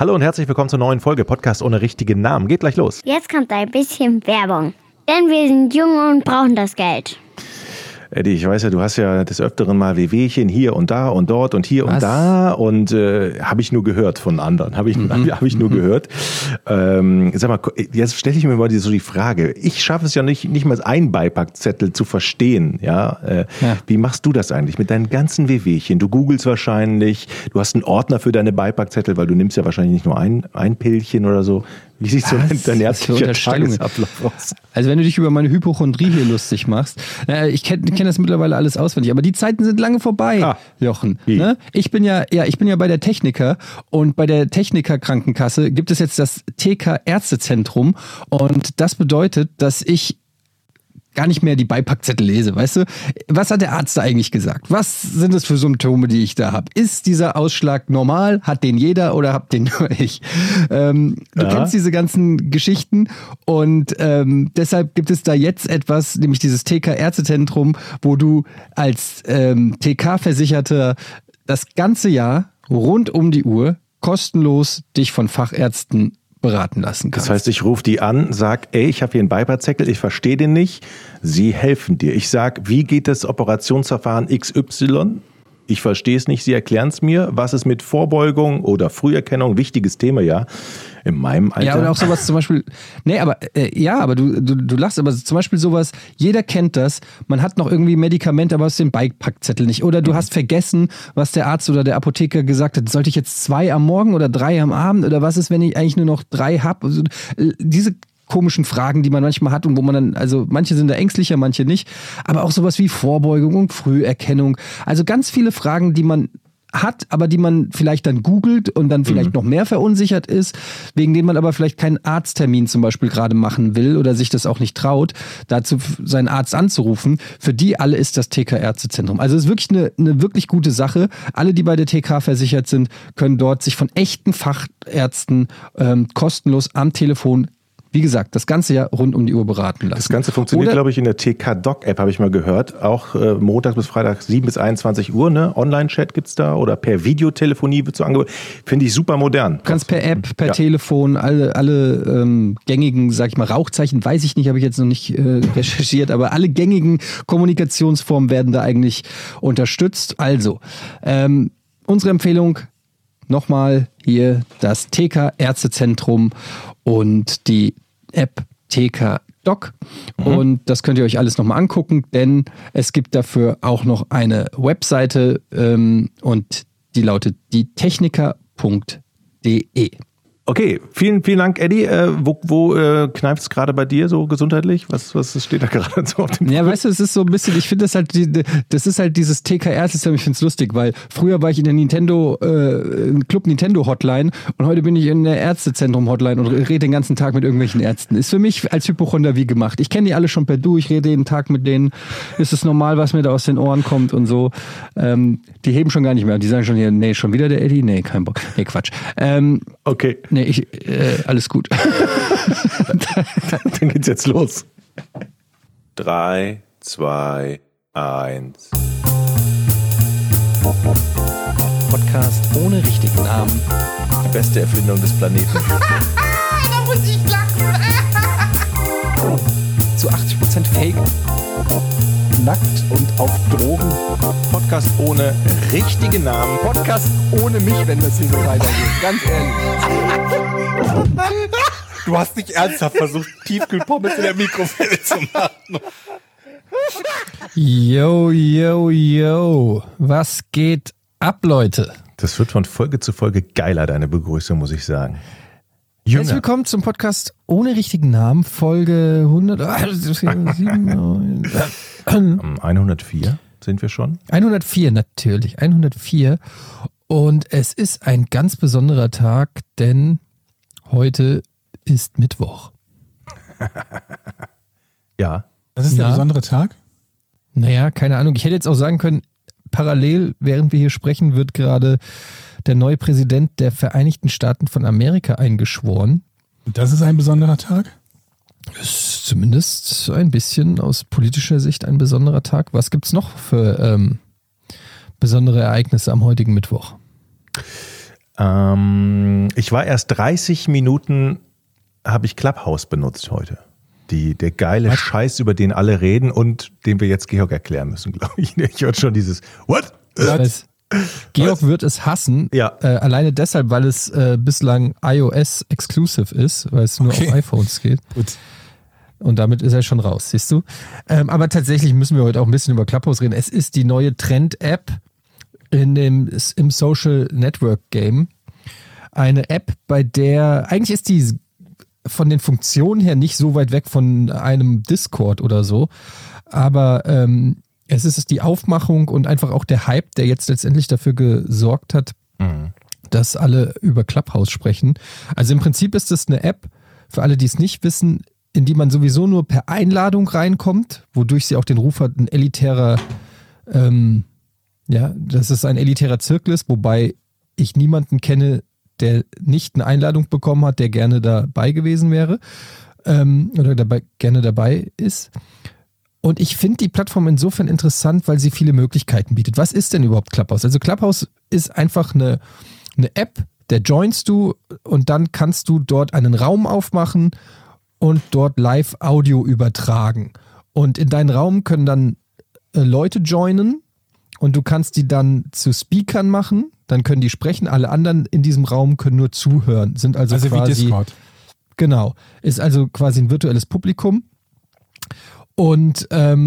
Hallo und herzlich willkommen zur neuen Folge Podcast ohne richtigen Namen. Geht gleich los. Jetzt kommt ein bisschen Werbung, denn wir sind jung und brauchen das Geld. Eddie, ich weiß ja, du hast ja des Öfteren mal Wehwehchen hier und da und dort und hier und da und habe ich nur gehört von anderen, habe ich nur gehört. Sag mal, jetzt stelle ich mir mal so die Frage, ich schaffe es ja nicht mal einen Beipackzettel zu verstehen, ja? Wie machst du das eigentlich mit deinen ganzen Wehwehchen? Du googelst wahrscheinlich, du hast einen Ordner für deine Beipackzettel, weil du nimmst ja wahrscheinlich nicht nur ein Pillchen oder so. Wie sieht so dein ärztlicher Tagesablauf aus? Also wenn du dich über meine Hypochondrie hier lustig machst, ich kenn das mittlerweile alles auswendig, aber die Zeiten sind lange vorbei, Jochen. Ne? Ich bin ja bei der Techniker und bei der Techniker Krankenkasse gibt es jetzt das TK Ärztezentrum und das bedeutet, dass ich gar nicht mehr die Beipackzettel lese, weißt du? Was hat der Arzt da eigentlich gesagt? Was sind das für Symptome, die ich da habe? Ist dieser Ausschlag normal? Hat den jeder oder hab den nur ich? Du kennst diese ganzen Geschichten und deshalb gibt es da jetzt etwas, nämlich dieses TK-Ärztezentrum, wo du als TK-Versicherter das ganze Jahr rund um die Uhr kostenlos dich von Fachärzten beraten lassen kannst. Das heißt, ich rufe die an, sag, ey, ich habe hier einen Beipackzettel, ich verstehe den nicht. Sie helfen dir. Ich sag, wie geht das Operationsverfahren XY? Ich verstehe es nicht, Sie erklären es mir. Was ist mit Vorbeugung oder Früherkennung? Wichtiges Thema, ja. In meinem Alter. Ja, oder auch sowas zum Beispiel, aber du lachst, aber zum Beispiel sowas, jeder kennt das, man hat noch irgendwie Medikamente, aber hast den Beipackzettel nicht. Oder du hast vergessen, was der Arzt oder der Apotheker gesagt hat. Sollte ich jetzt 2 am Morgen oder 3 am Abend? Oder was ist, wenn ich eigentlich nur noch 3 habe? Also, diese komischen Fragen, die man manchmal hat und wo man dann, also manche sind da ängstlicher, manche nicht, aber auch sowas wie Vorbeugung und Früherkennung. Also ganz viele Fragen, die man hat, aber die man vielleicht dann googelt und dann vielleicht noch mehr verunsichert ist, wegen denen man aber vielleicht keinen Arzttermin zum Beispiel gerade machen will oder sich das auch nicht traut, dazu seinen Arzt anzurufen. Für die alle ist das TK-Ärztezentrum. Also es ist wirklich eine wirklich gute Sache. Alle, die bei der TK versichert sind, können dort sich von echten Fachärzten kostenlos am Telefon, wie gesagt, das ganze Jahr rund um die Uhr beraten lassen. Das Ganze funktioniert, glaube ich, in der TK-Doc-App, habe ich mal gehört. Auch Montag bis Freitag 7 bis 21 Uhr, ne? Online-Chat gibt's da oder per Videotelefonie wird so angeboten. Finde ich super modern. Du kannst per App, per Telefon, alle gängigen, sag ich mal, Rauchzeichen, weiß ich nicht, habe ich jetzt noch nicht recherchiert, aber alle gängigen Kommunikationsformen werden da eigentlich unterstützt. Also, unsere Empfehlung, nochmal hier das TK-Ärztezentrum und die App TK Doc. Und das könnt ihr euch alles nochmal angucken, denn es gibt dafür auch noch eine Webseite und die lautet dietechniker.de. Okay, vielen Dank, Eddie. Wo kneift es gerade bei dir so gesundheitlich? Was steht da gerade so auf dem Ja, weißt du, es ist so ein bisschen, ich finde das ist halt dieses TK-Ärztezentrum, ich finde es lustig, weil früher war ich in der Club Nintendo Hotline und heute bin ich in der Ärztezentrum Hotline und rede den ganzen Tag mit irgendwelchen Ärzten. Ist für mich als Hypochonder wie gemacht. Ich kenne die alle schon per Du, ich rede jeden Tag mit denen. Ist es normal, was mir da aus den Ohren kommt und so. Die heben schon gar nicht mehr. Die sagen schon hier, nee, schon wieder der Eddie? Nee, kein Bock. Nee, Quatsch. Okay. Nee, alles gut. Dann geht's jetzt los. 3, 2, 1. Podcast ohne richtigen Namen. Die beste Erfindung des Planeten. Da muss ich lachen. Zu 80% Fake. Nackt und auf Drogen. Podcast ohne richtigen Namen. Podcast ohne mich, wenn das hier so weitergeht. Ganz ehrlich. Du hast nicht ernsthaft versucht, Tiefkühlpommes in der Mikrowelle zu machen. Yo. Was geht ab, Leute? Das wird von Folge zu Folge geiler, deine Begrüßung, muss ich sagen. Herzlich willkommen zum Podcast ohne richtigen Namen, Folge 104 sind wir schon. 104 natürlich, 104. Und es ist ein ganz besonderer Tag, denn heute ist Mittwoch. Ja. Das ist der besondere Tag? Naja, keine Ahnung. Ich hätte jetzt auch sagen können, parallel, während wir hier sprechen, wird gerade der neue Präsident der Vereinigten Staaten von Amerika eingeschworen. Das ist ein besonderer Tag? Ist zumindest ein bisschen aus politischer Sicht ein besonderer Tag. Was gibt es noch für besondere Ereignisse am heutigen Mittwoch? Ich war erst 30 Minuten, habe ich Clubhouse benutzt heute. Der geile Scheiß, über den alle reden und den wir jetzt Georg erklären müssen, glaube ich. Ich hörte schon dieses What? Georg wird es hassen, alleine deshalb, weil es bislang iOS-exclusive ist, weil es nur auf iPhones geht. Gut. Und damit ist er schon raus, siehst du. Aber tatsächlich müssen wir heute auch ein bisschen über Clubhouse reden. Es ist die neue Trend-App im Social Network Game. Eine App, bei der, eigentlich ist die von den Funktionen her nicht so weit weg von einem Discord oder so, aber es ist die Aufmachung und einfach auch der Hype, der jetzt letztendlich dafür gesorgt hat, dass alle über Clubhouse sprechen. Also im Prinzip ist es eine App, für alle, die es nicht wissen, in die man sowieso nur per Einladung reinkommt, wodurch sie auch den Ruf hat, ein elitärer, dass es ein elitärer Zirkel ist, wobei ich niemanden kenne, der nicht eine Einladung bekommen hat, der gerne dabei gewesen wäre oder gerne dabei ist. Und ich finde die Plattform insofern interessant, weil sie viele Möglichkeiten bietet. Was ist denn überhaupt Clubhouse? Also Clubhouse ist einfach eine App, der joinst du und dann kannst du dort einen Raum aufmachen und dort Live-Audio übertragen. Und in deinen Raum können dann Leute joinen und du kannst die dann zu Speakern machen, dann können die sprechen, alle anderen in diesem Raum können nur zuhören. Sind also quasi wie Discord. Genau, ist also quasi ein virtuelles Publikum. Und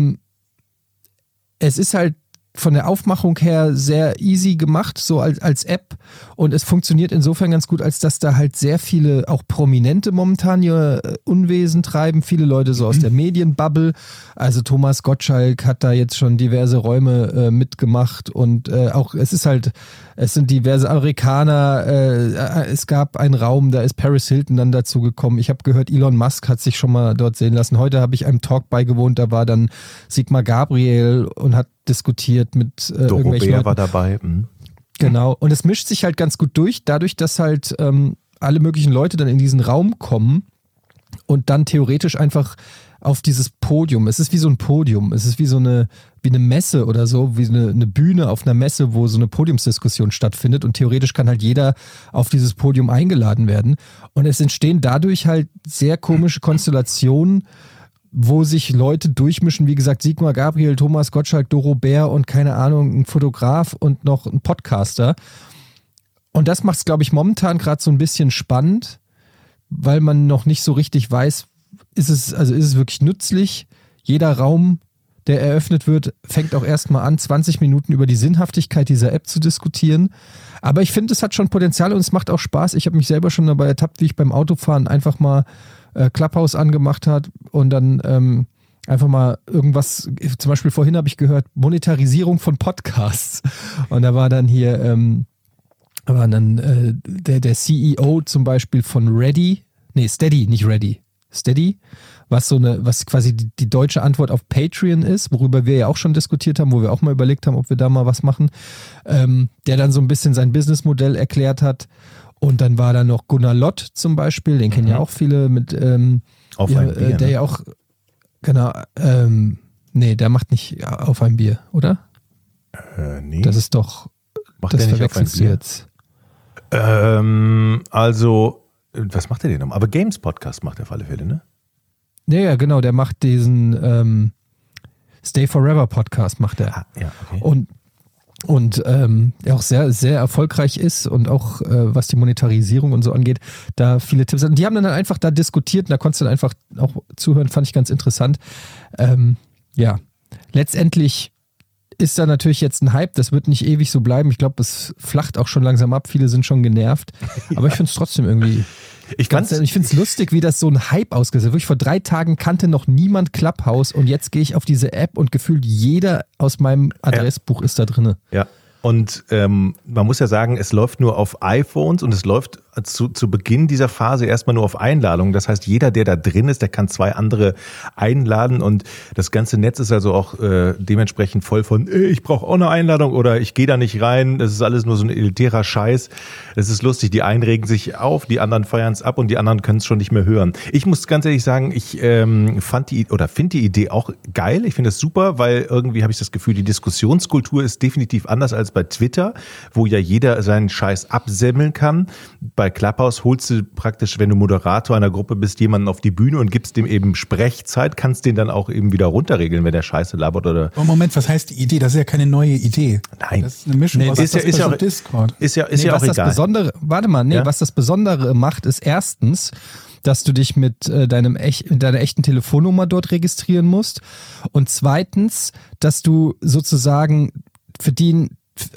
es ist halt von der Aufmachung her sehr easy gemacht, so als App. Und es funktioniert insofern ganz gut, als dass da halt sehr viele, auch Prominente momentan ihr Unwesen treiben. Viele Leute so aus der Medienbubble. Also Thomas Gottschalk hat da jetzt schon diverse Räume mitgemacht. Und auch es sind diverse Amerikaner. Es gab einen Raum, da ist Paris Hilton dann dazu gekommen. Ich habe gehört, Elon Musk hat sich schon mal dort sehen lassen. Heute habe ich einem Talk beigewohnt, da war dann Sigmar Gabriel und hat diskutiert mit irgendwelchen Leuten. War dabei. Genau. Und es mischt sich halt ganz gut durch, dadurch, dass halt alle möglichen Leute dann in diesen Raum kommen und dann theoretisch einfach auf dieses Podium. Es ist wie so ein Podium. Es ist wie eine Messe oder so, wie eine Bühne auf einer Messe, wo so eine Podiumsdiskussion stattfindet und theoretisch kann halt jeder auf dieses Podium eingeladen werden. Und es entstehen dadurch halt sehr komische Konstellationen, wo sich Leute durchmischen, wie gesagt, Sigmar Gabriel, Thomas Gottschalk, Doro Bär und keine Ahnung, ein Fotograf und noch ein Podcaster. Und das macht es, glaube ich, momentan gerade so ein bisschen spannend, weil man noch nicht so richtig weiß, ist es wirklich nützlich? Jeder Raum, der eröffnet wird, fängt auch erstmal an, 20 Minuten über die Sinnhaftigkeit dieser App zu diskutieren. Aber ich finde, es hat schon Potenzial und es macht auch Spaß. Ich habe mich selber schon dabei ertappt, wie ich beim Autofahren einfach mal Clubhouse angemacht hat und dann einfach mal irgendwas, zum Beispiel vorhin habe ich gehört, Monetarisierung von Podcasts. Und da war dann hier der CEO zum Beispiel von Steady, nicht Ready, Steady, was quasi die deutsche Antwort auf Patreon ist, worüber wir ja auch schon diskutiert haben, wo wir auch mal überlegt haben, ob wir da mal was machen, der dann so ein bisschen sein Businessmodell erklärt hat. Und dann war da noch Gunnar Lott zum Beispiel, den kennen ja auch viele mit auf ein Bier, der ja auch, genau, der macht nicht auf ein Bier, oder? Nee. Das ist doch, macht das der nicht verwechselst du jetzt. Also, was macht der denn noch? Aber Games Podcast macht er auf alle Fälle, ne? Ja, genau, der macht diesen Stay Forever Podcast, macht er. Ah, ja, okay. Und auch sehr, sehr erfolgreich ist und auch was die Monetarisierung und so angeht, da viele Tipps hat. Die haben dann einfach da diskutiert und da konntest du dann einfach auch zuhören, fand ich ganz interessant. Letztendlich ist da natürlich jetzt ein Hype, das wird nicht ewig so bleiben. Ich glaube, es flacht auch schon langsam ab, viele sind schon genervt. Aber ich finde es trotzdem irgendwie... Ich finde es lustig, wie das so ein Hype ausgesetzt wird. Wirklich vor 3 Tagen kannte noch niemand Clubhouse und jetzt gehe ich auf diese App und gefühlt jeder aus meinem Adressbuch ist da drin. Ja, und man muss ja sagen, es läuft nur auf iPhones und es läuft zu Beginn dieser Phase erstmal nur auf Einladung. Das heißt, jeder, der da drin ist, der kann 2 andere einladen und das ganze Netz ist also auch dementsprechend voll von ich brauche auch eine Einladung oder ich gehe da nicht rein. Das ist alles nur so ein elitärer Scheiß. Es ist lustig, die einen regen sich auf, die anderen feiern es ab und die anderen können es schon nicht mehr hören. Ich muss ganz ehrlich sagen, ich finde die Idee auch geil. Ich finde das super, weil irgendwie habe ich das Gefühl, die Diskussionskultur ist definitiv anders als bei Twitter, wo ja jeder seinen Scheiß absemmeln kann. Bei Clubhouse holst du praktisch, wenn du Moderator einer Gruppe bist, jemanden auf die Bühne und gibst dem eben Sprechzeit, kannst den dann auch eben wieder runterregeln, wenn der Scheiße labert oder. Oh, Moment, was heißt die Idee? Das ist ja keine neue Idee. Nein. Das ist eine Mischung aus Discord. Ist ja was auch das egal. Besondere, warte mal, was das Besondere macht, ist erstens, dass du dich mit deiner echten Telefonnummer dort registrieren musst und zweitens, dass du sozusagen für den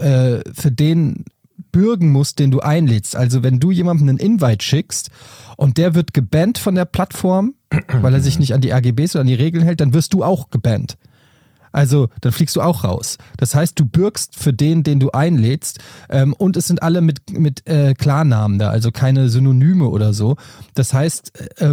bürgen musst, den du einlädst. Also wenn du jemandem einen Invite schickst und der wird gebannt von der Plattform, weil er sich nicht an die AGBs oder an die Regeln hält, dann wirst du auch gebannt. Also dann fliegst du auch raus. Das heißt, du bürgst für den du einlädst und es sind alle mit Klarnamen da, also keine Synonyme oder so. Das heißt,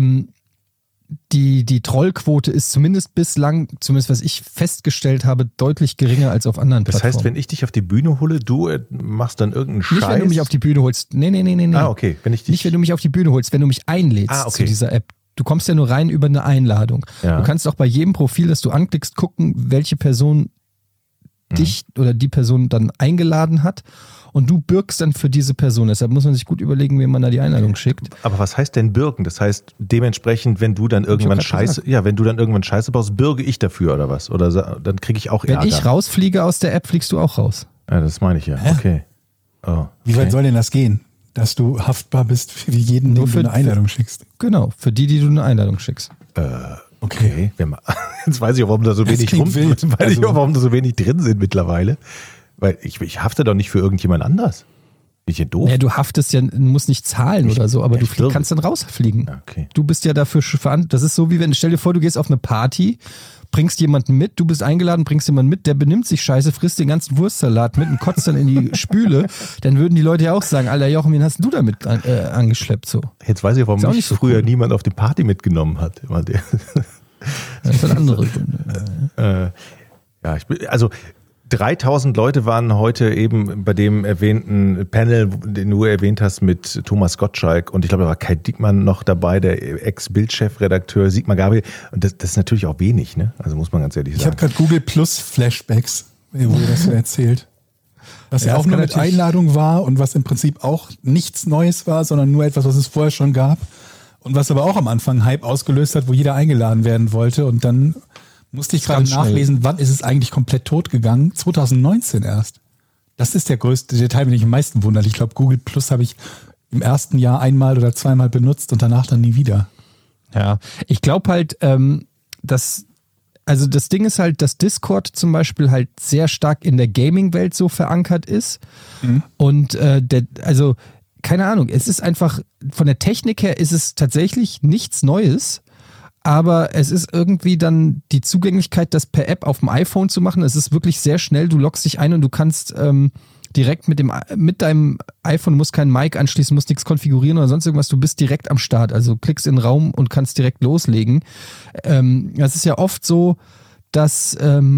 die Trollquote ist zumindest bislang, zumindest was ich festgestellt habe, deutlich geringer als auf anderen Plattformen. Das heißt, wenn ich dich auf die Bühne hole, du machst dann irgendeinen Scheiß? Nicht, wenn du mich auf die Bühne holst. Nee. Ah, okay. Nicht, wenn du mich auf die Bühne holst, wenn du mich einlädst zu dieser App. Du kommst ja nur rein über eine Einladung. Ja. Du kannst auch bei jedem Profil, das du anklickst, gucken, welche Person dich oder die Person dann eingeladen hat. Und du bürgst dann für diese Person. Deshalb muss man sich gut überlegen, wem man da die Einladung schickt. Aber was heißt denn bürgen? Das heißt, dementsprechend, wenn du dann irgendwann Scheiße baust, bürge ich dafür oder was? Oder dann kriege ich auch Ärger. Wenn ich rausfliege aus der App, fliegst du auch raus. Ja, das meine ich ja. Okay. Oh, Wie weit soll denn das gehen? Dass du haftbar bist für jeden, dem du eine Einladung schickst. Genau, für die du eine Einladung schickst. Okay. Jetzt weiß ich auch, warum da so wenig warum da so wenig drin sind mittlerweile. Weil ich hafte doch nicht für irgendjemand anders. Bin ich ja doof? Ja, du haftest ja, du musst nicht zahlen oder so, aber du kannst dann rausfliegen. Okay. Du bist ja dafür verantwortlich. Das ist so, wie wenn, stell dir vor, du gehst auf eine Party, bringst jemanden mit, du bist eingeladen, bringst jemanden mit, der benimmt sich scheiße, frisst den ganzen Wurstsalat mit und kotzt dann in die Spüle, dann würden die Leute ja auch sagen, Alter Jochen, wen hast du damit angeschleppt? So. Jetzt weiß ich, warum mich so früher niemand auf die Party mitgenommen hat. Das sind andere Gründe. 3000 Leute waren heute eben bei dem erwähnten Panel, den du erwähnt hast, mit Thomas Gottschalk und ich glaube, da war Kai Diekmann noch dabei, der Ex-Bild-Chefredakteur Sigmar Gabriel. Und das ist natürlich auch wenig, ne? Also muss man ganz ehrlich sagen. Ich habe gerade Google Plus Flashbacks, wo ihr das so erzählt. Was ja auch nur mit Einladung war und was im Prinzip auch nichts Neues war, sondern nur etwas, was es vorher schon gab. Und was aber auch am Anfang Hype ausgelöst hat, wo jeder eingeladen werden wollte und dann musste ich gerade nachlesen, wann ist es eigentlich komplett tot gegangen? 2019 erst. Das ist der größte Detail, den ich am meisten wundere. Ich glaube, Google Plus habe ich im ersten Jahr einmal oder zweimal benutzt und danach dann nie wieder. Ja, ich glaube halt, dass, also das Ding ist halt, dass Discord zum Beispiel halt sehr stark in der Gaming-Welt so verankert ist. Und also keine Ahnung, es ist einfach, von der Technik her ist es tatsächlich nichts Neues. Aber es ist irgendwie dann die Zugänglichkeit, das per App auf dem iPhone zu machen. Es ist wirklich sehr schnell. Du loggst dich ein und du kannst direkt mit deinem iPhone, du musst keinen Mic anschließen, musst nichts konfigurieren oder sonst irgendwas. Du bist direkt am Start. Also klickst in den Raum und kannst direkt loslegen. Es ist ja oft so, dass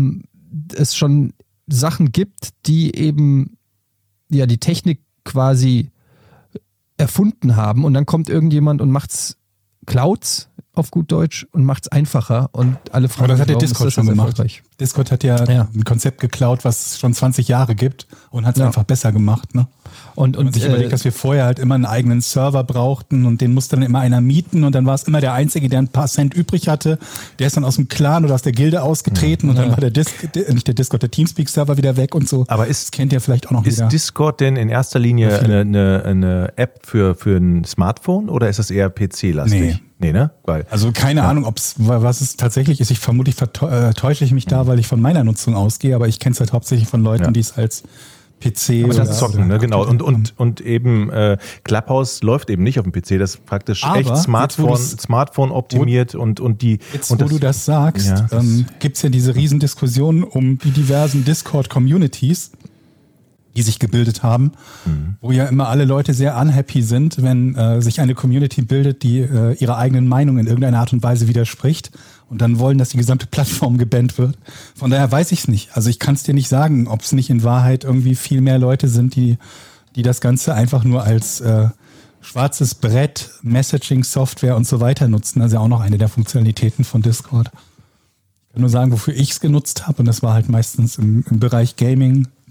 es schon Sachen gibt, die eben ja die Technik quasi erfunden haben. Und dann kommt irgendjemand und macht's Clouds auf gut Deutsch und macht es einfacher und alle fragen, aber das hat der Discord schon gemacht. Discord hat ja ein Konzept geklaut, was es schon 20 Jahre gibt und hat es einfach besser gemacht. Ne? Und sich überlegt, dass wir vorher halt immer einen eigenen Server brauchten und den musste dann immer einer mieten und dann war es immer der Einzige, der ein paar Cent übrig hatte. Der ist dann aus dem Clan oder aus der Gilde ausgetreten und dann war der Teamspeak-Server wieder weg und so. Aber das kennt ihr vielleicht auch noch wieder. Ist Discord denn in erster Linie eine App für ein Smartphone oder ist das eher PC-lastig? Nee, ne? Also keine Ahnung, was es tatsächlich ist. Vermutlich täusche ich mich da, weil ich von meiner Nutzung ausgehe, aber ich kenne es halt hauptsächlich von Leuten, die es als PC aber das zocken, ne? Genau. Und eben Clubhouse läuft eben nicht auf dem PC, das ist praktisch echt Smartphone optimiert und die. Jetzt, wo du das sagst, gibt es ja diese Riesendiskussion um die diversen Discord-Communities, die sich gebildet haben, wo ja immer alle Leute sehr unhappy sind, wenn sich eine Community bildet, die ihrer eigenen Meinung in irgendeiner Art und Weise widerspricht und dann wollen, dass die gesamte Plattform gebannt wird. Von daher weiß ich es nicht. Also ich kann es dir nicht sagen, ob es nicht in Wahrheit irgendwie viel mehr Leute sind, die das Ganze einfach nur als schwarzes Brett, Messaging-Software und so weiter nutzen. Das ist ja auch noch eine der Funktionalitäten von Discord. Ich kann nur sagen, wofür ich es genutzt habe und das war halt meistens im Bereich Gaming,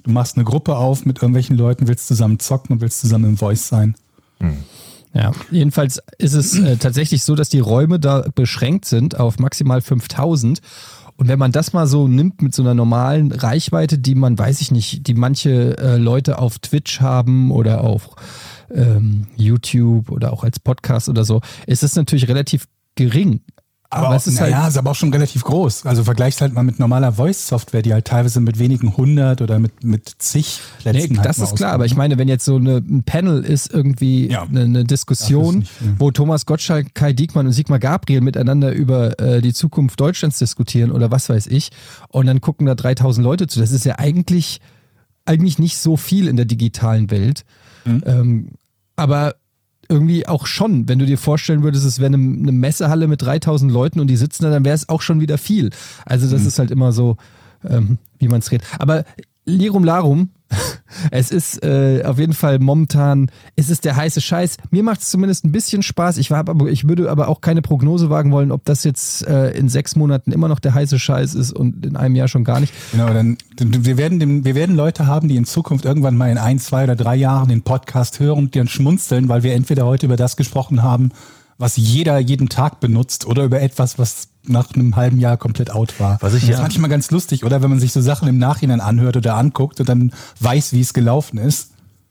Du machst eine Gruppe auf mit irgendwelchen Leuten, willst zusammen zocken und willst zusammen im Voice sein. Ja, jedenfalls ist es tatsächlich so, dass die Räume da beschränkt sind auf maximal 5000. Und wenn man das mal so nimmt mit so einer normalen Reichweite, die man, weiß ich nicht, die manche Leute auf Twitch haben oder auf YouTube oder auch als Podcast oder so, ist es natürlich relativ gering. Aber es ist ist aber auch schon relativ groß. Also vergleichst halt mal mit normaler Voice-Software, die halt teilweise mit wenigen 100 oder mit zig Plätzen Nee, das ist klar, aber ich meine, wenn jetzt so ein Panel ist, irgendwie eine Diskussion, wo Thomas Gottschalk, Kai Diekmann und Sigmar Gabriel miteinander über die Zukunft Deutschlands diskutieren oder was weiß ich, und dann gucken da 3000 Leute zu. Das ist ja eigentlich nicht so viel in der digitalen Welt. Aber irgendwie auch schon, wenn du dir vorstellen würdest, es wäre eine Messehalle mit 3000 Leuten und die sitzen da, dann wäre es auch schon wieder viel. Also das ist halt immer so, wie man es redet. Aber Lirum Larum, es ist auf jeden Fall momentan, es ist der heiße Scheiß. Mir macht es zumindest ein bisschen Spaß. Ich würde aber auch keine Prognose wagen wollen, ob das jetzt in 6 Monaten immer noch der heiße Scheiß ist und in einem Jahr schon gar nicht. Genau, wir werden Leute haben, die in Zukunft irgendwann mal in 1, 2 oder 3 Jahren den Podcast hören und die dann schmunzeln, weil wir entweder heute über das gesprochen haben, was jeder jeden Tag benutzt, oder über etwas, was nach einem halben Jahr komplett out war. Das ist manchmal ganz lustig, oder? Wenn man sich so Sachen im Nachhinein anhört oder anguckt und dann weiß, wie es gelaufen ist.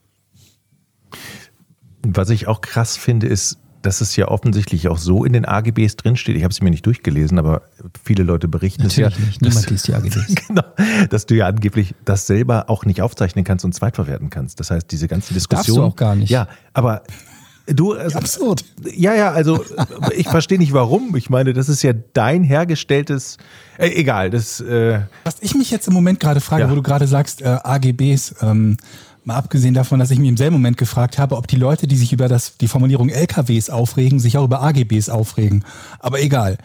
Was ich auch krass finde, ist, dass es ja offensichtlich auch so in den AGBs drinsteht. Ich habe es mir nicht durchgelesen, aber viele Leute berichten natürlich es ja. Nicht. Niemand liest die AGBs. Genau, dass du ja angeblich das selber auch nicht aufzeichnen kannst und zweitverwerten kannst. Das heißt, diese ganzen Diskussionen. Darfst du auch gar nicht. Ja, aber absurd. Ja, also ich verstehe nicht warum. Ich meine, das ist ja dein hergestelltes, egal. Das. Was ich mich jetzt im Moment gerade frage, wo du gerade sagst, AGBs, mal abgesehen davon, dass ich mich im selben Moment gefragt habe, ob die Leute, die sich über die Formulierung LKWs aufregen, sich auch über AGBs aufregen. Aber egal.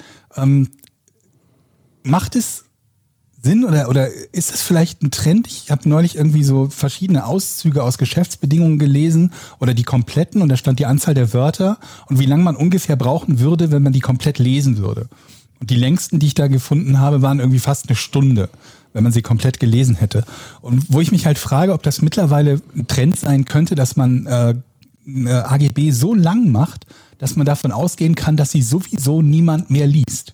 Macht es Sinn oder ist das vielleicht ein Trend? Ich habe neulich irgendwie so verschiedene Auszüge aus Geschäftsbedingungen gelesen oder die kompletten, und da stand die Anzahl der Wörter und wie lange man ungefähr brauchen würde, wenn man die komplett lesen würde. Und die längsten, die ich da gefunden habe, waren irgendwie fast 1 Stunde, wenn man sie komplett gelesen hätte. Und wo ich mich halt frage, ob das mittlerweile ein Trend sein könnte, dass man AGB so lang macht, dass man davon ausgehen kann, dass sie sowieso niemand mehr liest.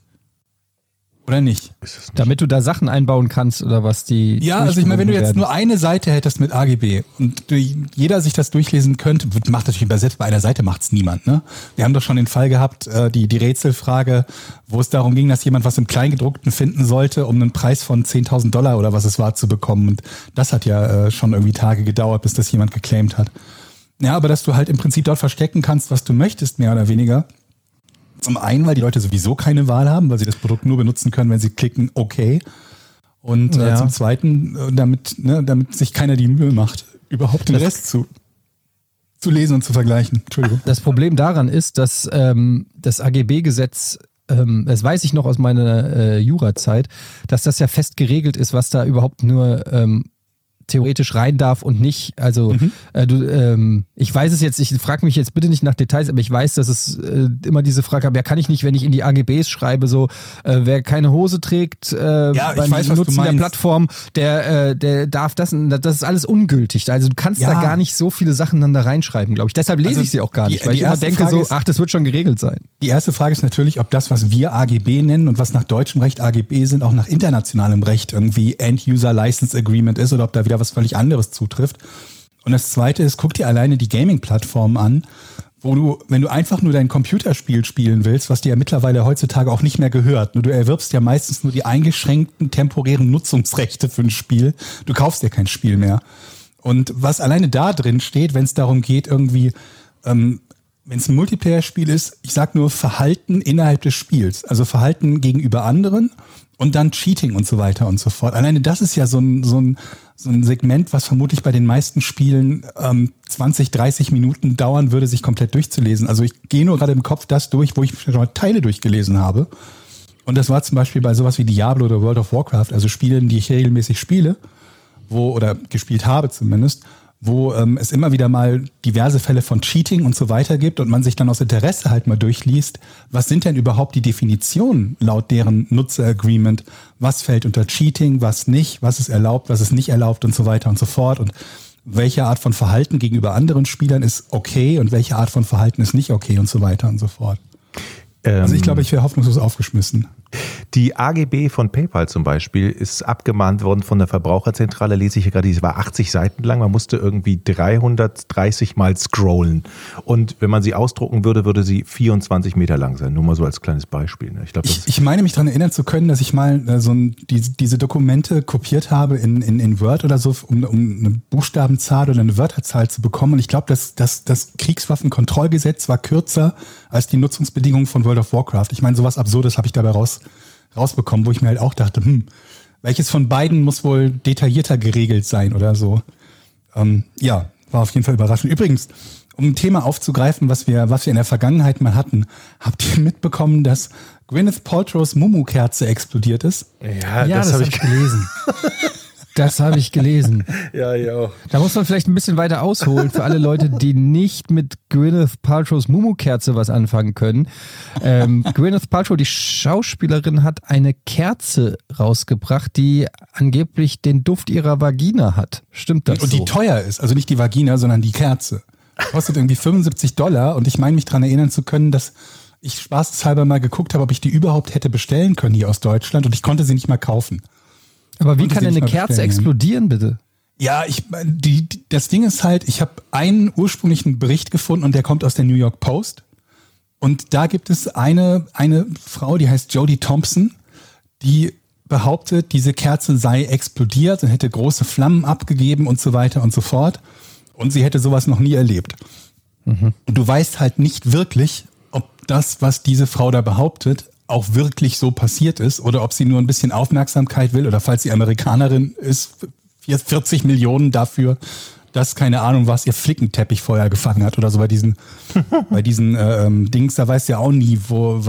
Oder nicht? Damit du da Sachen einbauen kannst oder was die. Ja, also ich meine, wenn du jetzt nur eine Seite hättest mit AGB und jeder sich das durchlesen könnte, macht natürlich selbst bei einer Seite macht's niemand, ne? Wir haben doch schon den Fall gehabt, die Rätselfrage, wo es darum ging, dass jemand was im Kleingedruckten finden sollte, um einen Preis von $10.000 oder was es war zu bekommen. Und das hat ja schon irgendwie Tage gedauert, bis das jemand geclaimt hat. Ja, aber dass du halt im Prinzip dort verstecken kannst, was du möchtest, mehr oder weniger. Zum einen, weil die Leute sowieso keine Wahl haben, weil sie das Produkt nur benutzen können, wenn sie klicken okay. Und zum Zweiten, damit sich keiner die Mühe macht, überhaupt den Rest zu lesen und zu vergleichen. Entschuldigung. Das Problem daran ist, dass das AGB-Gesetz, das weiß ich noch aus meiner Jurazeit, dass das ja fest geregelt ist, was da überhaupt nur theoretisch rein darf und nicht. Also ich weiß es jetzt, ich frage mich jetzt bitte nicht nach Details, aber ich weiß, dass es immer diese Frage habe, ja, kann ich nicht, wenn ich in die AGBs schreibe, so wer keine Hose trägt beim Nutzen der Plattform, der darf das ist alles ungültig. Also du kannst da gar nicht so viele Sachen dann da reinschreiben, glaube ich. Deshalb lese ich sie auch gar nicht, weil ich immer denke so, das wird schon geregelt sein. Die erste Frage ist natürlich, ob das, was wir AGB nennen und was nach deutschem Recht AGB sind, auch nach internationalem Recht irgendwie End-User License Agreement ist oder ob da wieder was völlig anderes zutrifft. Und das Zweite ist, guck dir alleine die Gaming-Plattformen an, wo du, wenn du einfach nur dein Computerspiel spielen willst, was dir ja mittlerweile heutzutage auch nicht mehr gehört, nur du erwirbst ja meistens nur die eingeschränkten temporären Nutzungsrechte für ein Spiel, du kaufst dir kein Spiel mehr. Und was alleine da drin steht, wenn es darum geht, irgendwie, wenn es ein Multiplayer-Spiel ist, ich sag nur Verhalten innerhalb des Spiels, also Verhalten gegenüber anderen und dann Cheating und so weiter und so fort. Alleine das ist ja so ein Segment, was vermutlich bei den meisten Spielen 20, 30 Minuten dauern würde, sich komplett durchzulesen. Also ich gehe nur gerade im Kopf das durch, wo ich schon mal Teile durchgelesen habe. Und das war zum Beispiel bei sowas wie Diablo oder World of Warcraft, also Spielen, die ich regelmäßig spiele, oder gespielt habe zumindest, wo es immer wieder mal diverse Fälle von Cheating und so weiter gibt und man sich dann aus Interesse halt mal durchliest, was sind denn überhaupt die Definitionen laut deren Nutzeragreement, was fällt unter Cheating, was nicht, was ist erlaubt, was ist nicht erlaubt und so weiter und so fort und welche Art von Verhalten gegenüber anderen Spielern ist okay und welche Art von Verhalten ist nicht okay und so weiter und so fort. Also ich glaube, ich wäre hoffnungslos aufgeschmissen. Die AGB von PayPal zum Beispiel ist abgemahnt worden von der Verbraucherzentrale, lese ich hier gerade, die war 80 Seiten lang, man musste irgendwie 330 Mal scrollen und wenn man sie ausdrucken würde, würde sie 24 Meter lang sein, nur mal so als kleines Beispiel. Ich glaube, ich meine mich daran erinnern zu können, dass ich mal diese Dokumente kopiert habe in Word oder so, um eine Buchstabenzahl oder eine Wörterzahl zu bekommen und ich glaube, das Kriegswaffenkontrollgesetz war kürzer als die Nutzungsbedingungen von World of Warcraft. Ich meine, sowas Absurdes habe ich dabei rausbekommen, wo ich mir halt auch dachte, welches von beiden muss wohl detaillierter geregelt sein oder so. Ja, war auf jeden Fall überraschend. Übrigens, um ein Thema aufzugreifen, was wir in der Vergangenheit mal hatten, habt ihr mitbekommen, dass Gwyneth Paltrows Mumu-Kerze explodiert ist? Ja, das habe ich gelesen. Das habe ich gelesen. Ja, ja. Da muss man vielleicht ein bisschen weiter ausholen für alle Leute, die nicht mit Gwyneth Paltrows Mumu-Kerze was anfangen können. Gwyneth Paltrow, die Schauspielerin, hat eine Kerze rausgebracht, die angeblich den Duft ihrer Vagina hat. Stimmt das? Und die teuer ist, also nicht die Vagina, sondern die Kerze. Kostet irgendwie $75 und ich meine mich daran erinnern zu können, dass ich spaßeshalber mal geguckt habe, ob ich die überhaupt hätte bestellen können hier aus Deutschland und ich konnte sie nicht mal kaufen. Aber wie kann denn eine Kerze explodieren, bitte? Ja, das Ding ist halt, ich habe einen ursprünglichen Bericht gefunden und der kommt aus der New York Post. Und da gibt es eine Frau, die heißt Jodie Thompson, die behauptet, diese Kerze sei explodiert und hätte große Flammen abgegeben und so weiter und so fort. Und sie hätte sowas noch nie erlebt. Und du weißt halt nicht wirklich, ob das, was diese Frau da behauptet, auch wirklich so passiert ist oder ob sie nur ein bisschen Aufmerksamkeit will oder falls sie Amerikanerin ist, 40 Millionen dafür, dass, keine Ahnung was, ihr Flickenteppich vorher gefangen hat oder so bei diesen Dings, da weißt du ja auch nie,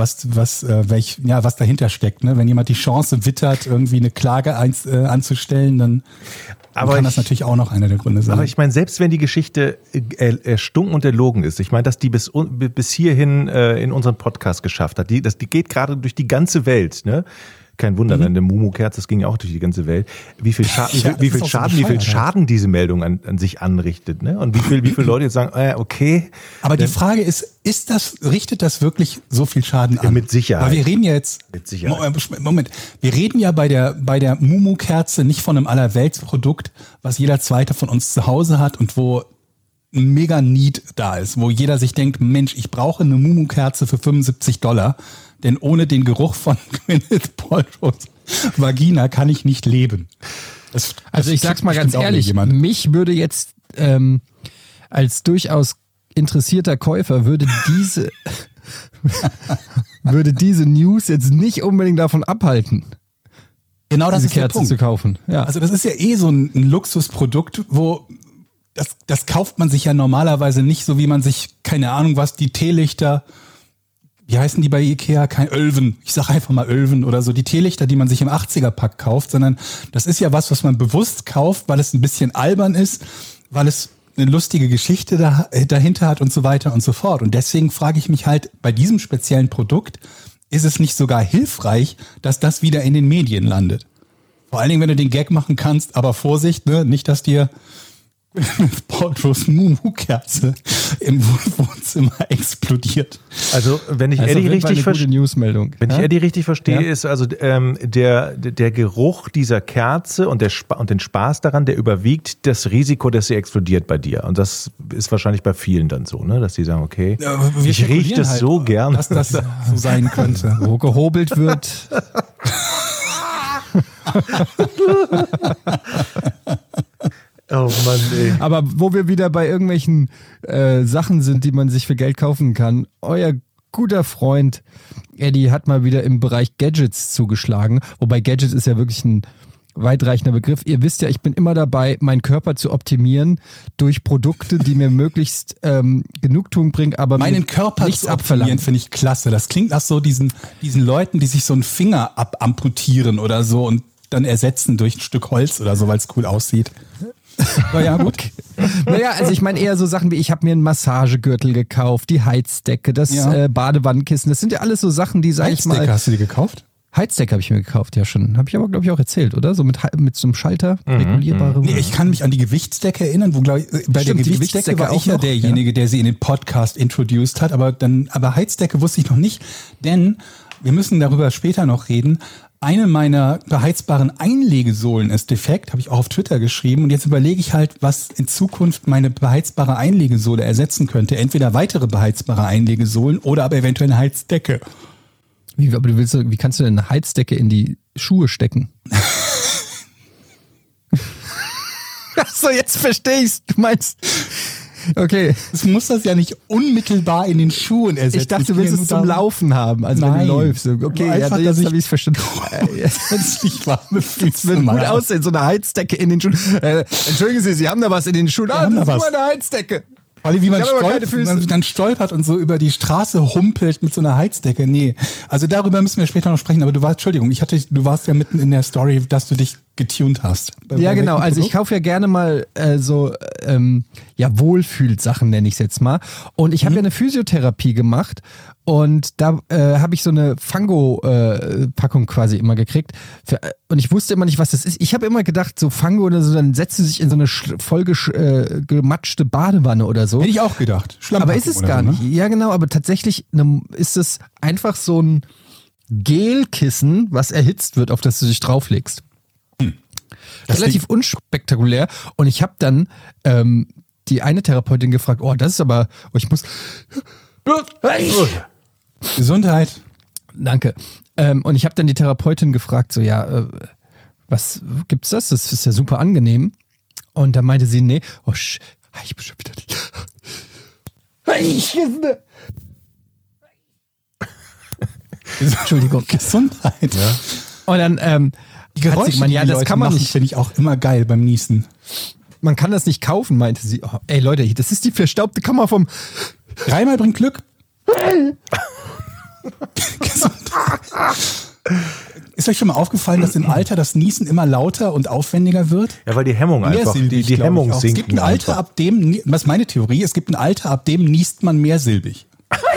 was dahinter steckt. Ne? Wenn jemand die Chance wittert, irgendwie eine Klage anzustellen, dann kann das natürlich auch noch einer der Gründe sein. Aber ich meine, selbst wenn die Geschichte erstunken und erlogen ist, ich meine, dass die bis hierhin in unseren Podcast geschafft hat, die geht gerade durch die ganze Welt, ne? Kein Wunder, wenn der Mumu-Kerze, das ging ja auch durch die ganze Welt. Wie viel Schaden diese Meldung an sich anrichtet, ne? Und wie viele Leute jetzt sagen, okay. Aber die Frage richtet das wirklich so viel Schaden an? Mit Sicherheit. Weil wir reden ja jetzt, mit Sicherheit. Moment, wir reden ja bei der Mumu-Kerze nicht von einem Allerweltsprodukt, was jeder Zweite von uns zu Hause hat und wo ein mega Need da ist, wo jeder sich denkt, Mensch, ich brauche eine Mumu-Kerze für $75, denn ohne den Geruch von Gwyneth Paltrows Vagina kann ich nicht leben. Also ich sag's mal ganz ehrlich, mich würde jetzt als durchaus interessierter Käufer würde diese News jetzt nicht unbedingt davon abhalten, genau das diese Kerze zu kaufen. Ja. Also das ist ja so ein Luxusprodukt, wo das kauft man sich ja normalerweise nicht, so wie man sich, keine Ahnung was, die Teelichter, wie heißen die bei Ikea? Kein Ölven. Ich sag einfach mal Ölven oder so. Die Teelichter, die man sich im 80er-Pack kauft, sondern das ist ja was man bewusst kauft, weil es ein bisschen albern ist, weil es eine lustige Geschichte dahinter hat und so weiter und so fort. Und deswegen frage ich mich halt, bei diesem speziellen Produkt, ist es nicht sogar hilfreich, dass das wieder in den Medien landet? Vor allen Dingen, wenn du den Gag machen kannst, aber Vorsicht, ne? Nicht, dass dir Paltrows Mumu-Kerze im Wohnzimmer explodiert. Also, wenn ich Eddie richtig verstehe, Ja. ist also der Geruch dieser Kerze und den Spaß daran, der überwiegt das Risiko, dass sie explodiert bei dir. Und das ist wahrscheinlich bei vielen dann so, ne? Dass die sagen, okay, ich rieche das halt so gern. Dass das so sein könnte. Wo gehobelt wird. Oh Mann, ey. Aber wo wir wieder bei irgendwelchen Sachen sind, die man sich für Geld kaufen kann, euer guter Freund Eddie hat mal wieder im Bereich Gadgets zugeschlagen. Wobei Gadgets ist ja wirklich ein weitreichender Begriff. Ihr wisst ja, ich bin immer dabei, meinen Körper zu optimieren durch Produkte, die mir möglichst Genugtuung bringen, aber meinen Körper nichts zu optimieren, finde ich klasse. Das klingt nach so diesen Leuten, die sich so einen Finger amputieren oder so und dann ersetzen durch ein Stück Holz oder so, weil es cool aussieht. Aber ja, gut. Naja, also ich meine eher so Sachen wie, ich habe mir einen Massagegürtel gekauft, die Heizdecke, das Badewannenkissen, das sind ja alles so Sachen, die, sag ich mal... Heizdecke hast du dir gekauft? Heizdecke habe ich mir gekauft, ja schon. Habe ich aber, glaube ich, auch erzählt, oder? So mit so einem Schalter, regulierbare... Nee, ich kann mich an die Gewichtsdecke erinnern, wo, glaube ich, bei der Gewichtsdecke war ich ja derjenige, der sie in den Podcast introduced hat, aber Heizdecke wusste ich noch nicht, denn wir müssen darüber später noch reden. Eine meiner beheizbaren Einlegesohlen ist defekt, habe ich auch auf Twitter geschrieben. Und jetzt überlege ich halt, was in Zukunft meine beheizbare Einlegesohle ersetzen könnte. Entweder weitere beheizbare Einlegesohlen oder aber eventuell eine Heizdecke. Wie kannst du denn eine Heizdecke in die Schuhe stecken? Achso, jetzt verstehe ich's. Du meinst... Okay. Es muss das ja nicht unmittelbar in den Schuhen ersetzen. Ich dachte, du willst es zum Laufen haben, also wenn du läufst. Okay, einfach, jetzt habe ich es verstanden. Jetzt nicht warme Füße. Es wird gut aussehen, so eine Heizdecke in den Schuhen. Entschuldigen Sie, Sie haben da was in den Schuhen. Das ist nur eine Heizdecke. Weil wie man dann stolpert und so über die Straße humpelt mit so einer Heizdecke. Nee, also darüber müssen wir später noch sprechen. Aber du warst ja mitten in der Story, dass du dich getuned hast. Ja, genau. Also ich kaufe ja gerne mal Wohlfühlsachen, nenne ich es jetzt mal. Und ich habe ja eine Physiotherapie gemacht und da habe ich so eine Fango-Packung quasi immer gekriegt. Und ich wusste immer nicht, was das ist. Ich habe immer gedacht, so Fango oder so, dann setzt du sich in so eine voll gematschte Badewanne oder so. Hätte ich auch gedacht. Aber ist es gar nicht. Ja, genau. Aber tatsächlich ist es einfach so ein Gelkissen, was erhitzt wird, auf das du dich drauflegst. Relativ unspektakulär. Und ich habe dann die eine Therapeutin gefragt, ich muss... Gesundheit. Danke. Und ich habe dann die Therapeutin gefragt, was gibt's das? Das ist ja super angenehm. Und da meinte sie, nee, ich bin schon wieder nicht... Entschuldigung. Gesundheit. Ja. Und dann... Die Geräusche, das Leute kann man nicht. Finde ich auch immer geil beim Niesen. Man kann das nicht kaufen, meinte sie. Oh, ey Leute, das ist die verstaubte Kammer vom... 3-mal bringt Glück. Ist euch schon mal aufgefallen, dass im Alter das Niesen immer lauter und aufwendiger wird? Ja, weil die Hemmung einfach, die Hemmung sinkt. Es gibt ein Alter, ab dem, was ist meine Theorie, es gibt ein Alter, ab dem niest man mehrsilbig.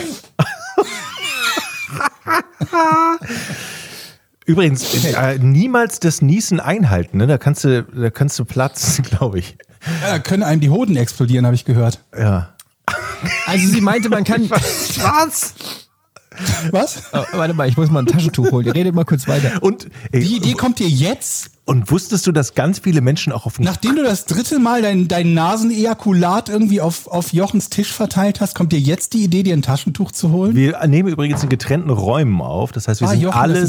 Übrigens, niemals das Niesen einhalten, ne? Da kannst du platzen, glaube ich. Ja, da können einem die Hoden explodieren, habe ich gehört. Ja. Also sie meinte, man kann... Was? Was? Oh, warte mal, ich muss mal ein Taschentuch holen. Ihr redet mal kurz weiter. Und die Idee kommt dir jetzt? Und wusstest du, dass ganz viele Menschen auch auf dem... Nachdem du das 3. Mal dein Nasenejakulat irgendwie auf Jochens Tisch verteilt hast, kommt dir jetzt die Idee, dir ein Taschentuch zu holen? Wir nehmen übrigens in getrennten Räumen auf. Das heißt, wir sind alle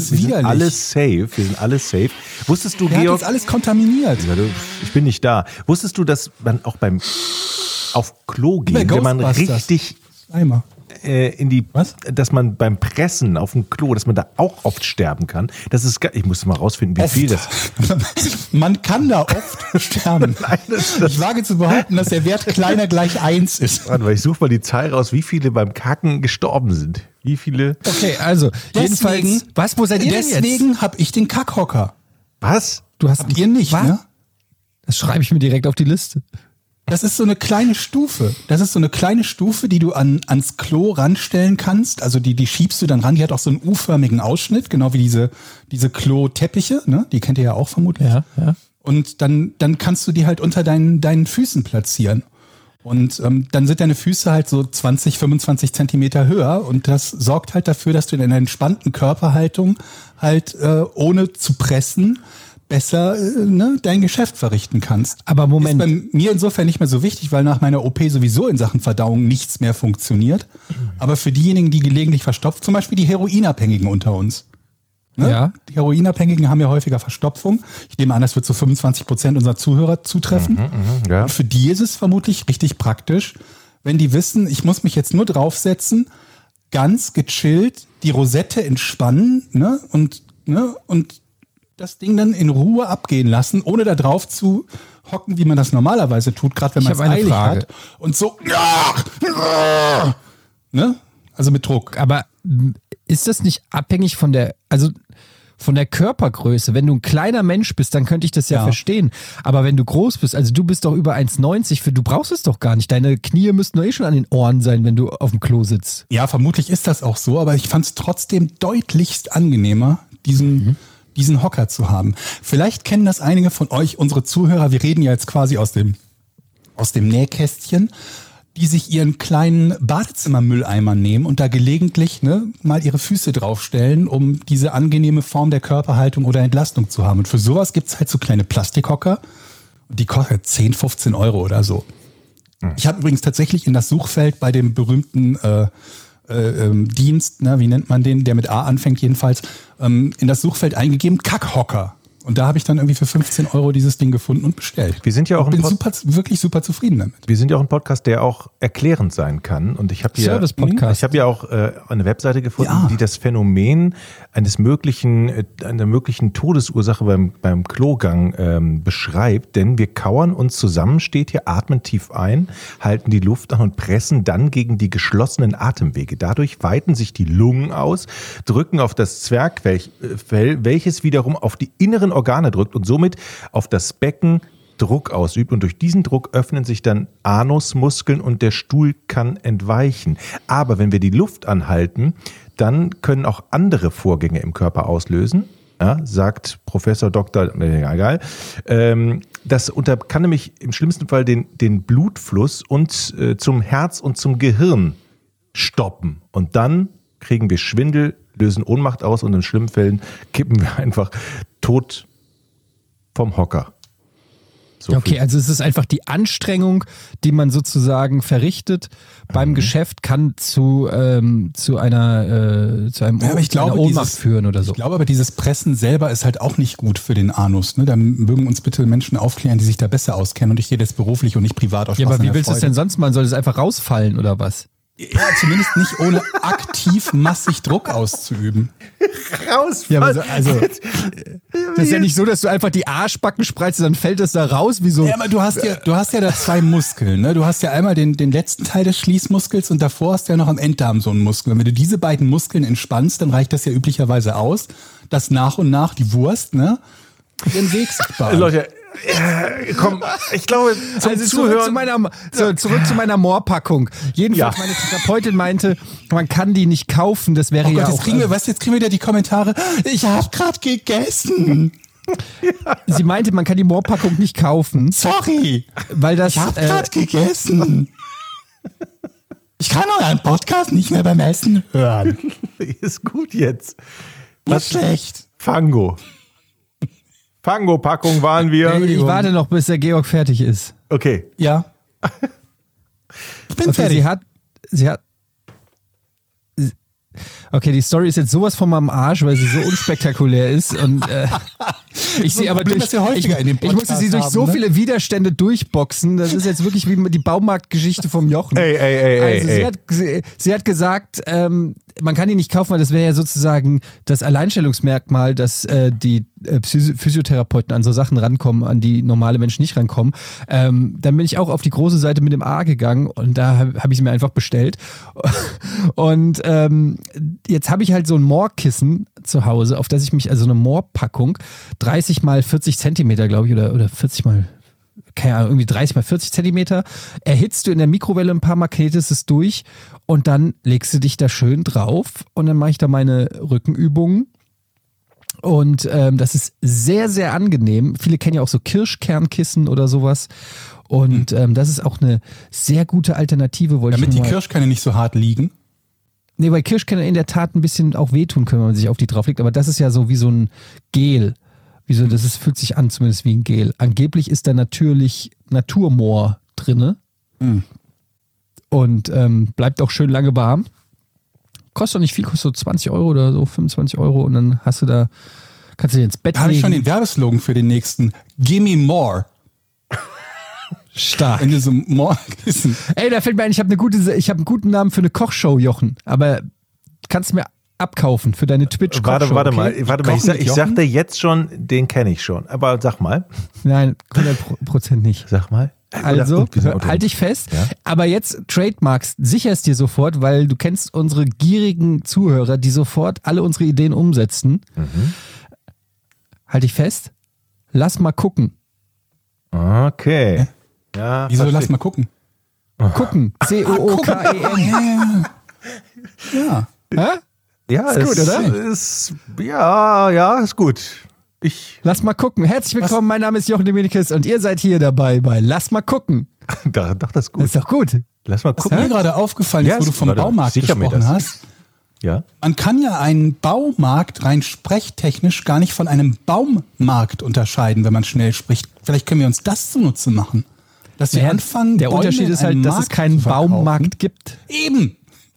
safe. Wusstest du, Georg... Das ist alles kontaminiert. Ja, ich bin nicht da. Wusstest du, dass man auch auf Klo gehen, wenn man richtig... Einmal. Dass man beim Pressen auf dem Klo, dass man da auch oft sterben kann. Das ist, ich muss mal rausfinden, wie viel das... Man kann da oft sterben. Nein, ich wage zu behaupten, dass der Wert kleiner gleich 1 ist. Warte mal, ich suche mal die Zahl raus, wie viele beim Kacken gestorben sind. Wie viele... Okay, also, jedenfalls... Wo seid ihr denn jetzt? Deswegen habe ich den Kackhocker. Was? Habt ihr nicht, ne? Das schreibe ich mir direkt auf die Liste. Das ist so eine kleine Stufe. Die du ans Klo ranstellen kannst. Also die schiebst du dann ran. Die hat auch so einen U-förmigen Ausschnitt, genau wie diese Klo-Teppiche, ne? Die kennt ihr ja auch vermutlich. Ja. Und dann kannst du die halt unter deinen Füßen platzieren. Und dann sind deine Füße halt so 20, 25 Zentimeter höher. Und das sorgt halt dafür, dass du in einer entspannten Körperhaltung halt ohne zu pressen besser dein Geschäft verrichten kannst. Aber Moment. Ist bei mir insofern nicht mehr so wichtig, weil nach meiner OP sowieso in Sachen Verdauung nichts mehr funktioniert. Aber für diejenigen, die gelegentlich verstopft, zum Beispiel die Heroinabhängigen unter uns. Ne? Ja. Die Heroinabhängigen haben ja häufiger Verstopfung. Ich nehme an, das wird zu 25% unserer Zuhörer zutreffen. Ja. Und für die ist es vermutlich richtig praktisch, wenn die wissen, ich muss mich jetzt nur draufsetzen, ganz gechillt, die Rosette entspannen, und das Ding dann in Ruhe abgehen lassen, ohne da drauf zu hocken, wie man das normalerweise tut, gerade wenn man es eilig hat. Und so, ne? Also mit Druck. Aber ist das nicht abhängig von von der Körpergröße. Wenn du ein kleiner Mensch bist, dann könnte ich das ja verstehen. Aber wenn du groß bist, also du bist doch über 1,90, du brauchst es doch gar nicht. Deine Knie müssten doch schon an den Ohren sein, wenn du auf dem Klo sitzt. Ja, vermutlich ist das auch so, aber ich fand es trotzdem deutlichst angenehmer, diesen Hocker zu haben. Vielleicht kennen das einige von euch, unsere Zuhörer, wir reden ja jetzt quasi aus dem Nähkästchen, die sich ihren kleinen Badezimmermülleimer nehmen und da gelegentlich mal ihre Füße draufstellen, um diese angenehme Form der Körperhaltung oder Entlastung zu haben. Und für sowas gibt's halt so kleine Plastikhocker, die kosten 10, 15 Euro oder so. Ich habe übrigens tatsächlich in das Suchfeld bei dem berühmten Dienst, wie nennt man den, der mit A anfängt jedenfalls, in das Suchfeld eingegeben, Kackhocker. Und da habe ich dann irgendwie für 15 Euro dieses Ding gefunden und bestellt. Wir sind ja auch wirklich super zufrieden damit. Wir sind ja auch ein Podcast, der auch erklärend sein kann. Und ich habe hier, Service-Podcast. Ich habe ja auch eine Webseite gefunden, die das Phänomen einer möglichen Todesursache beim Klogang beschreibt. Denn wir kauern uns zusammen, steht hier, atmen tief ein, halten die Luft an und pressen dann gegen die geschlossenen Atemwege. Dadurch weiten sich die Lungen aus, drücken auf das Zwerchfell, welches wiederum auf die inneren Organe drückt und somit auf das Becken Druck ausübt. Und durch diesen Druck öffnen sich dann Anusmuskeln und der Stuhl kann entweichen. Aber wenn wir die Luft anhalten, dann können auch andere Vorgänge im Körper auslösen. Ja, sagt Professor Dr. Egal. Das kann nämlich im schlimmsten Fall den Blutfluss und zum Herz und zum Gehirn stoppen. Und dann kriegen wir Schwindel, lösen Ohnmacht aus und in schlimmen Fällen kippen wir einfach tot vom Hocker. So okay, also es ist einfach die Anstrengung, die man sozusagen verrichtet beim Geschäft, kann zu einem Ohnmacht führen oder so. Ich glaube aber, dieses Pressen selber ist halt auch nicht gut für den Anus. Ne? Da mögen uns bitte Menschen aufklären, die sich da besser auskennen. Und ich gehe jetzt beruflich und nicht privat aus Spaß. Ja, aber wie willst du es denn sonst machen? Soll es einfach rausfallen oder was? Ja, zumindest nicht ohne aktiv massig Druck auszuüben. Rausfallen? Ja, aber das ist ja nicht so, dass du einfach die Arschbacken spreizt und dann fällt das da raus wie so. Ja, aber du hast ja da zwei Muskeln. Ne? Du hast ja einmal den letzten Teil des Schließmuskels und davor hast du ja noch am Enddarm so einen Muskel. Und wenn du diese beiden Muskeln entspannst, dann reicht das ja üblicherweise aus, dass nach und nach die Wurst ihren Weg sich bahnt. Leute, komm, ich glaube, zurück zu meiner Moorpackung. Jedenfalls meine Therapeutin meinte, man kann die nicht kaufen, das wäre jetzt kriegen wir wieder die Kommentare, ich habe gerade gegessen. Sie meinte, man kann die Moorpackung nicht kaufen. Sorry, weil das, ich habe gerade gegessen. Ich kann euren Podcast nicht mehr beim Essen hören. Ist gut jetzt. Was schlecht. Fango-Packung waren wir. Ich warte noch, bis der Georg fertig ist. Okay. Ja. Ich bin fertig. Sie hat. Okay, die Story ist jetzt sowas von meinem Arsch, weil sie so unspektakulär ist. Und ich sehe aber ich musste sie durch so viele Widerstände durchboxen. Das ist jetzt wirklich wie die Baumarktgeschichte vom Jochen. Sie hat gesagt, man kann die nicht kaufen, weil das wäre ja sozusagen das Alleinstellungsmerkmal, dass die Physiotherapeuten an so Sachen rankommen, an die normale Menschen nicht rankommen. Dann bin ich auch auf die große Seite mit dem A gegangen und da habe ich sie mir einfach bestellt. Und jetzt habe ich halt so ein Moorkissen zu Hause, auf das ich mich, also eine Moorpackung, 30 mal 40 Zentimeter, glaube ich, oder 40 mal, keine Ahnung, irgendwie 30 mal 40 Zentimeter, erhitzt du in der Mikrowelle ein paar Mal, knetest es durch und dann legst du dich da schön drauf und dann mache ich da meine Rückenübungen. Und das ist sehr, sehr angenehm. Viele kennen ja auch so Kirschkernkissen oder sowas. Und das ist auch eine sehr gute Alternative. Damit die Kirschkerne nicht so hart liegen? Nee, weil Kirschkerne in der Tat ein bisschen auch wehtun können, wenn man sich auf die drauflegt. Aber das ist ja so wie so ein Gel. Fühlt sich an zumindest wie ein Gel. Angeblich ist da natürlich Naturmoor drinne. Und bleibt auch schön lange warm. Kostet doch nicht viel, kostet so 20 Euro oder so, 25 Euro. Und dann kannst du dir ins Bett legen. Habe ich schon den Werbeslogan für den nächsten. Gimme more. Stark. Wenn du so Moorkissen. Ey, da fällt mir ein, ich habe einen guten Namen für eine Kochshow, Jochen. Aber kannst du mir abkaufen für deine Twitch-Kochshow. Warte mal, ich sag dir jetzt schon, den kenne ich schon. Aber sag mal. Nein, 100% nicht. Sag mal. Also, halt dich fest. Ja? Aber jetzt Trademarks, sicherst dir sofort, weil du kennst unsere gierigen Zuhörer, die sofort alle unsere Ideen umsetzen. Halt dich fest. Lass mal gucken. Okay. Ja, Wieso verstehe. lass mal gucken? Gucken. C-O-O-K-E-N. Ja. Hä? Ja, Ist gut, oder? Ist gut. Lass mal gucken. Herzlich willkommen, mein Name ist Jochen Dominikus und ihr seid hier dabei bei Lass mal gucken. Doch, das ist Das gut. ist doch gut. Lass mal Was gucken. mir gerade aufgefallen ist, Ja, wo du ist vom gerade Baumarkt sicher mir gesprochen das. hast, Ja. man kann ja einen Baumarkt rein sprechtechnisch gar nicht von einem Baummarkt unterscheiden, wenn man schnell spricht. Vielleicht können wir uns das zunutze machen. Dass wir anfangen, Der Bäume Unterschied in ist halt, einem dass es Markt keinen zu verkaufen. Baummarkt gibt. Eben.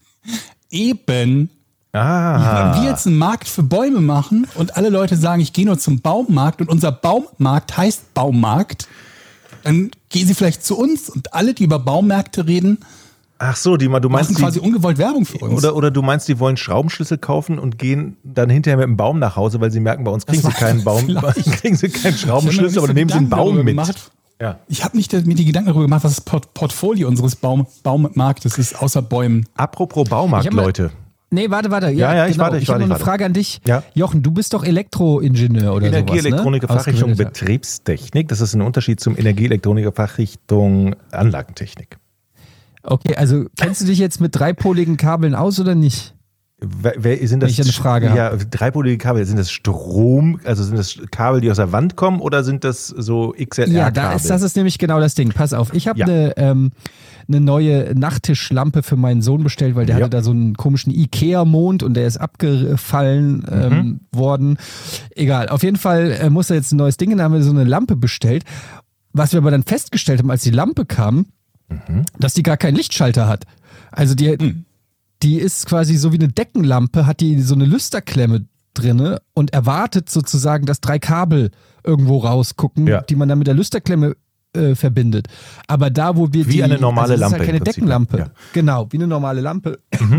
Wenn Ah. wir jetzt einen Markt für Bäume machen und alle Leute sagen, ich gehe nur zum Baumarkt und unser Baumarkt heißt Baumarkt, dann gehen sie vielleicht zu uns und alle, die über Baumärkte reden, Ach so, du machen meinst quasi ungewollt Werbung für uns. oder du meinst, die wollen Schraubenschlüssel kaufen und gehen dann hinterher mit dem Baum nach Hause, weil sie merken, bei uns kriegen sie war keinen Baum, vielleicht. kriegen sie keinen Ich hab mir Schraubenschlüssel, aber dann nehmen sie einen Gedanken Baum darüber mit. gemacht. Ja. Ich habe nicht mir die Gedanken darüber gemacht, was das Portfolio unseres Baumarktes ist, außer Bäumen. Apropos Baumarkt, Ich hab mal- Leute. Nee, warte. Ja, ich warte, Ich habe noch eine warte. Frage an dich. Ja. Jochen, du bist doch Elektroingenieur oder Energieelektroniker, sowas, ne? Fachrichtung Ausgebildeter. Betriebstechnik. Das ist ein Unterschied zum Energieelektroniker, Fachrichtung Anlagentechnik. Okay, also kennst du dich jetzt mit dreipoligen Kabeln aus oder nicht? Sind das Wenn ich eine Frage ja, dreipolige Kabel, sind das Strom, also sind das Kabel, die aus der Wand kommen oder sind das so XLR-Kabel? Ja, das ist nämlich genau das Ding. Pass auf, ich habe eine neue Nachttischlampe für meinen Sohn bestellt, weil der hatte da so einen komischen Ikea-Mond und der ist abgefallen worden. Egal, auf jeden Fall muss er jetzt ein neues Ding hin, da haben wir so eine Lampe bestellt. Was wir aber dann festgestellt haben, als die Lampe kam, dass die gar keinen Lichtschalter hat. Also die ist quasi so wie eine Deckenlampe, hat die so eine Lüsterklemme drinne und erwartet sozusagen, dass 3 Kabel irgendwo rausgucken, Ja. die man dann mit der Lüsterklemme verbindet. Aber da, wo wir Wie eine normale also das Lampe ist halt keine im Prinzip, Deckenlampe. ja. Genau, wie eine normale Lampe.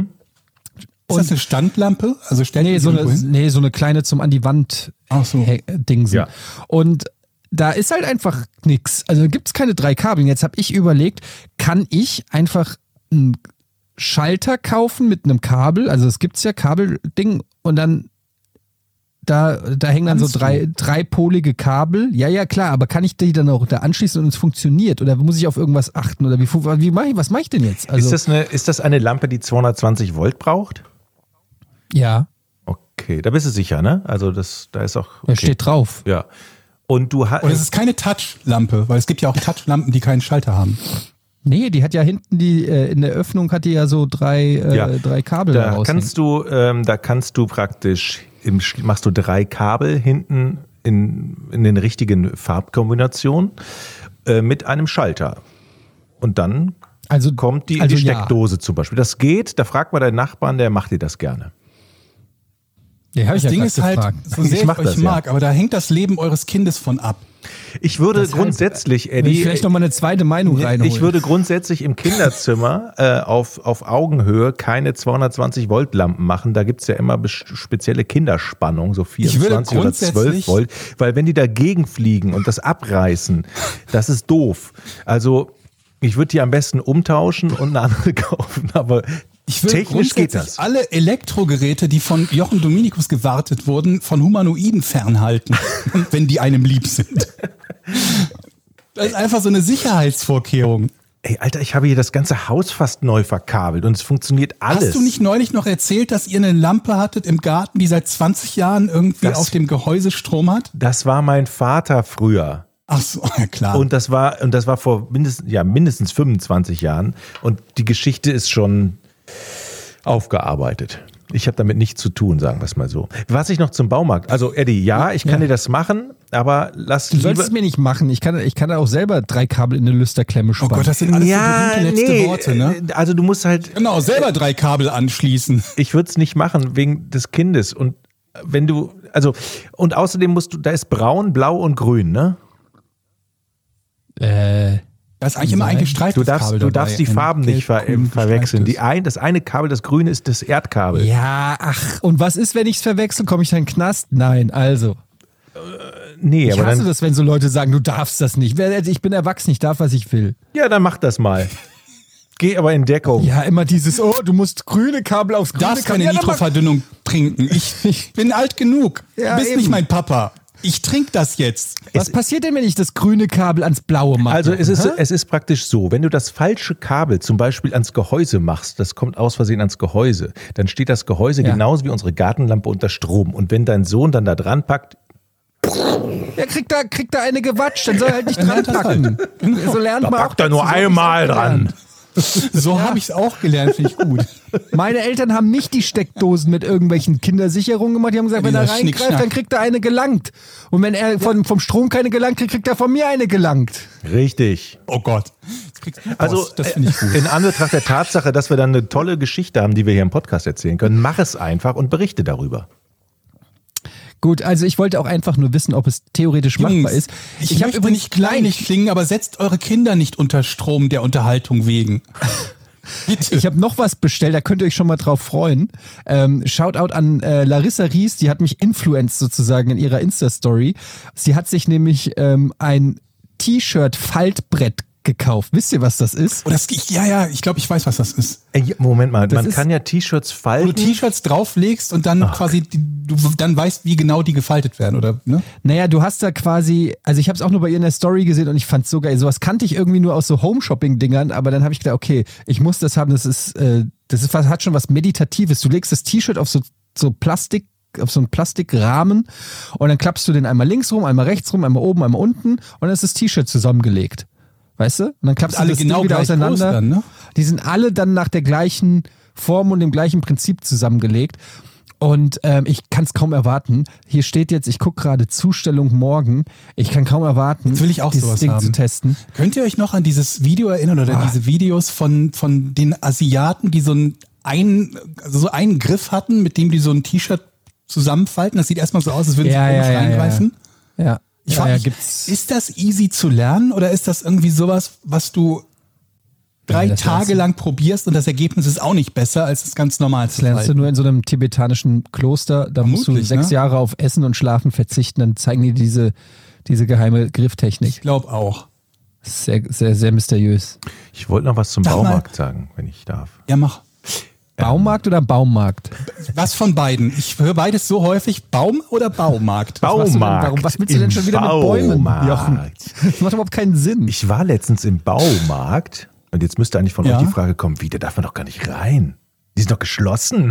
Ist das eine Standlampe? Also stellt Nee, ihr so die irgendwo hin? eine kleine zum an die Wand Ach so. Dingsen. Ja. Und da ist halt einfach nix. Also gibt es keine 3 Kabel. Jetzt habe ich überlegt, kann ich einfach einen Schalter kaufen mit einem Kabel? Also es gibt ja Kabelding und dann da hängen dann so dreipolige Kabel. Ja, klar, aber kann ich die dann auch da anschließen und es funktioniert? Oder muss ich auf irgendwas achten? Oder was mache ich denn jetzt? Also, Ist das eine Lampe, die 220 Volt braucht? ja, Okay, da bist du sicher, ne? Also da ist auch. da Okay. steht drauf. Ja. Und du hast. Und es ist keine Touchlampe, weil es gibt ja auch Touchlampen, die keinen Schalter haben. Nee, die hat ja hinten in der Öffnung hat die ja so drei Kabel da Da raushängen. kannst du praktisch, machst du 3 Kabel hinten in den richtigen Farbkombinationen mit einem Schalter. Und dann Also kommt die in also die ja. Steckdose zum Beispiel. Das geht, da fragt man deinen Nachbarn, der macht dir das gerne. Ja, hab ich Das ja Ding grad ist halt, gefragt. so sehr Ich ich mach euch das, ja. mag, aber da hängt das Leben eures Kindes von ab. Ich würde Deshalb grundsätzlich, Will ich vielleicht nochmal eine zweite Meinung reinholen. ich würde grundsätzlich im Kinderzimmer auf Augenhöhe keine 220 Volt Lampen machen. Da gibt's ja immer spezielle Kinderspannung, so Ich würde 24 oder 12 Volt. Weil wenn die dagegen fliegen und das abreißen, das ist doof. Also ich würde die am besten umtauschen und eine andere kaufen. Aber Ich würde technisch geht grundsätzlich das. alle Elektrogeräte, die von Jochen Dominikus gewartet wurden, von Humanoiden fernhalten, wenn die einem lieb sind. Das ist einfach so eine Sicherheitsvorkehrung. Ey, Alter, ich habe hier das ganze Haus fast neu verkabelt und es funktioniert alles. Hast du nicht neulich noch erzählt, dass ihr eine Lampe hattet im Garten, die seit 20 Jahren irgendwie Das- auf dem Gehäuse Strom hat? Das war mein Vater früher. Ach so, ja klar. Und das war vor mindestens 25 Jahren. Und die Geschichte ist schon aufgearbeitet. Ich habe damit nichts zu tun, sagen wir es mal so. Was ich noch zum Baumarkt, also Eddie, ja, ich kann dir das machen, aber lass Du sollst es mir nicht machen. Ich kann da auch selber 3 Kabel in eine Lüsterklemme oh spannen. Gott, das sind alles ja, so berühmte letzte Worte, ne? Also du musst halt, Genau, selber 3 Kabel anschließen. ich würde es nicht machen wegen des Kindes. Und wenn du, also, und außerdem da ist braun, blau und grün, ne? Da ist eigentlich immer ein gestreiftes Du darfst, Kabel du dabei. darfst die Ein Farben nicht gelb-grün verwechseln. gestreiftes. Das eine Kabel, das grüne, ist das Erdkabel. Ja, ach, und was ist, wenn ich es verwechsel? Komme ich dann in den Knast? Nein, also. Nee, Ich aber hasse dann, das, wenn so Leute sagen, du darfst das nicht. Ich bin erwachsen, ich darf, was ich will. ja, dann mach das mal. Geh aber in Deckung. Ja, immer dieses, oh, du musst grüne Kabel aufs grüne Darfst Kabel. keine Ja, dann mach- Nitroverdünnung trinken. Ich bin alt genug. Ja, du bist eben. nicht mein Papa. Ich trinke das jetzt. Was passiert denn, wenn ich das grüne Kabel ans blaue mache? Also es ist praktisch so, wenn du das falsche Kabel zum Beispiel ans Gehäuse machst, das kommt aus Versehen ans Gehäuse, dann steht das Gehäuse genauso wie unsere Gartenlampe unter Strom. Und wenn dein Sohn dann da dran packt, ja, kriegt da eine gewatscht, dann soll er halt nicht dran packen. So lernt man auch. packt er nur einmal dran. So habe ich es auch gelernt, finde ich gut. Meine Eltern haben nicht die Steckdosen mit irgendwelchen Kindersicherungen gemacht. Die haben gesagt, wenn er reingreift, dann kriegt er eine gelangt. Und wenn er vom Strom keine gelangt kriegt, kriegt er von mir eine gelangt. Richtig. Oh Gott. Jetzt kriegst du Post. Also das finde ich gut. in Anbetracht der Tatsache, dass wir dann eine tolle Geschichte haben, die wir hier im Podcast erzählen können, mach es einfach und berichte darüber. Gut, also ich wollte auch einfach nur wissen, ob es theoretisch machbar ist. Ich möchte nicht kleinlich klingen, aber setzt eure Kinder nicht unter Strom der Unterhaltung wegen. Bitte. Ich habe noch was bestellt, da könnt ihr euch schon mal drauf freuen. Shoutout an Larissa Ries, die hat mich influenced sozusagen in ihrer Insta-Story. Sie hat sich nämlich ein T-Shirt-Faltbrett gekauft. Wisst ihr, was das ist? Oh, ich glaube, ich weiß, was das ist. Moment mal, Das man ist- kann ja T-Shirts Wo falten. du T-Shirts drauflegst und dann quasi, du dann weißt, wie genau die gefaltet werden, oder? Ne? Naja, du hast da quasi, also ich habe es auch nur bei ihr in der Story gesehen und ich fand's so geil. Sowas kannte ich irgendwie nur aus so Home-Shopping-Dingern, aber dann habe ich gedacht, okay, ich muss das haben, das ist was, hat schon was Meditatives. Du legst das T-Shirt auf so Plastik, auf so einen Plastikrahmen und dann klappst du den einmal links rum, einmal rechts rum, einmal oben, einmal unten und dann ist das T-Shirt zusammengelegt. Weißt du? Und dann klappst du alle das genau Ding wieder gleich auseinander. groß dann, ne? Die sind alle dann nach der gleichen Form und dem gleichen Prinzip zusammengelegt. Und ich kann es kaum erwarten. Hier steht jetzt, ich gucke gerade Zustellung morgen. Ich kann kaum erwarten, Jetzt will ich auch dieses sowas Ding haben. zu testen. Könnt ihr euch noch an dieses Video erinnern oder diese Videos von den Asiaten, die so einen Griff hatten, mit dem die so ein T-Shirt zusammenfalten? Das sieht erstmal so aus, als würden sie komisch reingreifen. Ja. Ich frage mich, gibt's. ist das easy zu lernen oder ist das irgendwie sowas, was du 3 das Tage lang probierst und das Ergebnis ist auch nicht besser, als es ganz normal zu Das lernst du falten? nur in so einem tibetanischen Kloster. Da musst du Vermutlich, 6 ne? Jahre auf Essen und Schlafen verzichten. Dann zeigen die diese geheime Grifftechnik. Ich glaube auch. Sehr, sehr, sehr mysteriös. Ich wollte noch was zum Sag mal. Baumarkt sagen, wenn ich darf. Ja, mach. Baumarkt oder Baumarkt? Was von beiden? Ich höre beides so häufig. Baum oder Baumarkt? machst du denn? Baumarkt. Was willst du denn schon wieder mit Bäumen, Jochen? Baumarkt. Das macht überhaupt keinen Sinn. Ich war letztens im Baumarkt und jetzt müsste eigentlich von Ja. euch die Frage kommen, wie, da darf man doch gar nicht rein. Die sind doch geschlossen.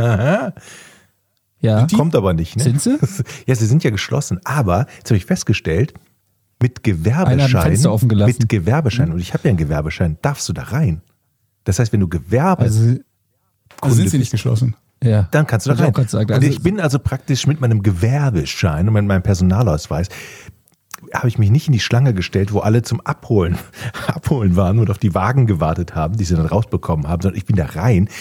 Ja. Kommt aber nicht, ne? Sind sie? Ja, sie sind ja geschlossen, aber jetzt habe ich festgestellt, mit Einer hat ein Gewerbeschein, Fenster offen gelassen. mit Gewerbeschein, und ich habe ja einen Gewerbeschein, darfst du da rein. Das heißt, wenn du Gewerbe, Also, Also sind sie nicht geschlossen. ja. dann kannst du da Wollte ich rein. auch grad sagen. Und Also- ich bin also praktisch mit meinem Gewerbeschein und mit meinem Personalausweis, habe ich mich nicht in die Schlange gestellt, wo alle zum Abholen waren und auf die Wagen gewartet haben, die sie dann rausbekommen haben, sondern ich bin da rein.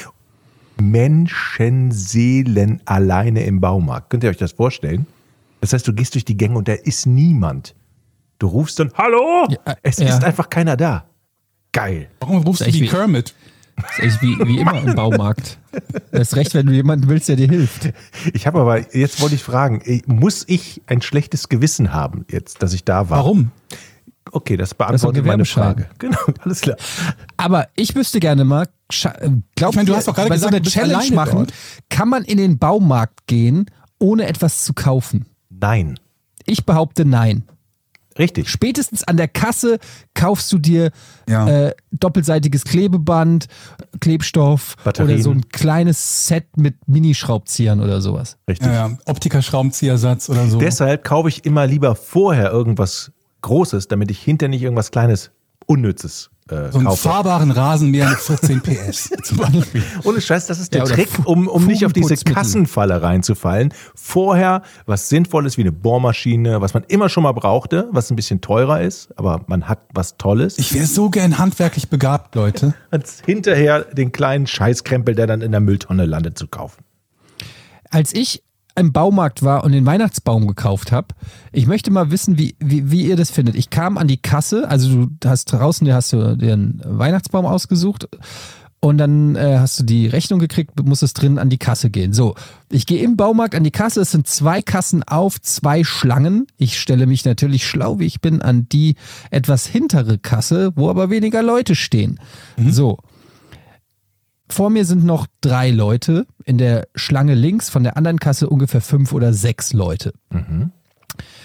Menschenseelen alleine im Baumarkt. Könnt ihr euch das vorstellen? Das heißt, du gehst durch die Gänge und da ist niemand. Du rufst dann, hallo? Es ist einfach keiner da. Geil. Warum rufst du Echt die wie- Kermit? Das ist echt wie immer im Baumarkt. Das ist recht, wenn du jemanden willst, der dir hilft. Ich habe aber, jetzt wollte ich fragen, muss ich ein schlechtes Gewissen haben jetzt, dass ich da war? Warum? Okay, das Das beantwortet ist ein meine Gewerbeschein. Frage. Genau, alles klar. Aber ich wüsste gerne mal, glaub Ich meine, du hast doch gerade bei gesagt, so eine du bist Challenge alleine machen, dort. kann man in den Baumarkt gehen, ohne etwas zu kaufen? Nein. Ich behaupte nein. Richtig. Spätestens an der Kasse kaufst du dir Ja. doppelseitiges Klebeband, Klebstoff Batterien. oder so ein kleines Set mit Minischraubziehern oder sowas. Richtig. Ja, Optiker-Schraubenziehersatz oder so. Deshalb kaufe ich immer lieber vorher irgendwas Großes, damit ich hinter nicht irgendwas Kleines, Unnützes so einen kaufe. fahrbaren Rasenmäher mit 14 PS zum Beispiel. Ohne Scheiß, das ist der Ja, oder Trick, um nicht auf diese Fugenputzmittel. Kassenfalle reinzufallen. Vorher was Sinnvolles wie eine Bohrmaschine, was man immer schon mal brauchte, was ein bisschen teurer ist, aber man hat was Tolles. Ich wäre so gern handwerklich begabt, Leute. Als hinterher den kleinen Scheißkrempel, der dann in der Mülltonne landet, zu kaufen. Als ich im Baumarkt war und den Weihnachtsbaum gekauft habe, ich möchte mal wissen, wie ihr das findet. Ich kam an die Kasse, also du hast draußen, hast du dir einen Weihnachtsbaum ausgesucht und dann hast du die Rechnung gekriegt, musstest drin an die Kasse gehen. So, ich gehe im Baumarkt an die Kasse, es sind 2 Kassen auf, 2 Schlangen. Ich stelle mich natürlich schlau, wie ich bin, an die etwas hintere Kasse, wo aber weniger Leute stehen. So. Vor mir sind noch 3 Leute, in der Schlange links, von der anderen Kasse ungefähr 5 oder 6 Leute.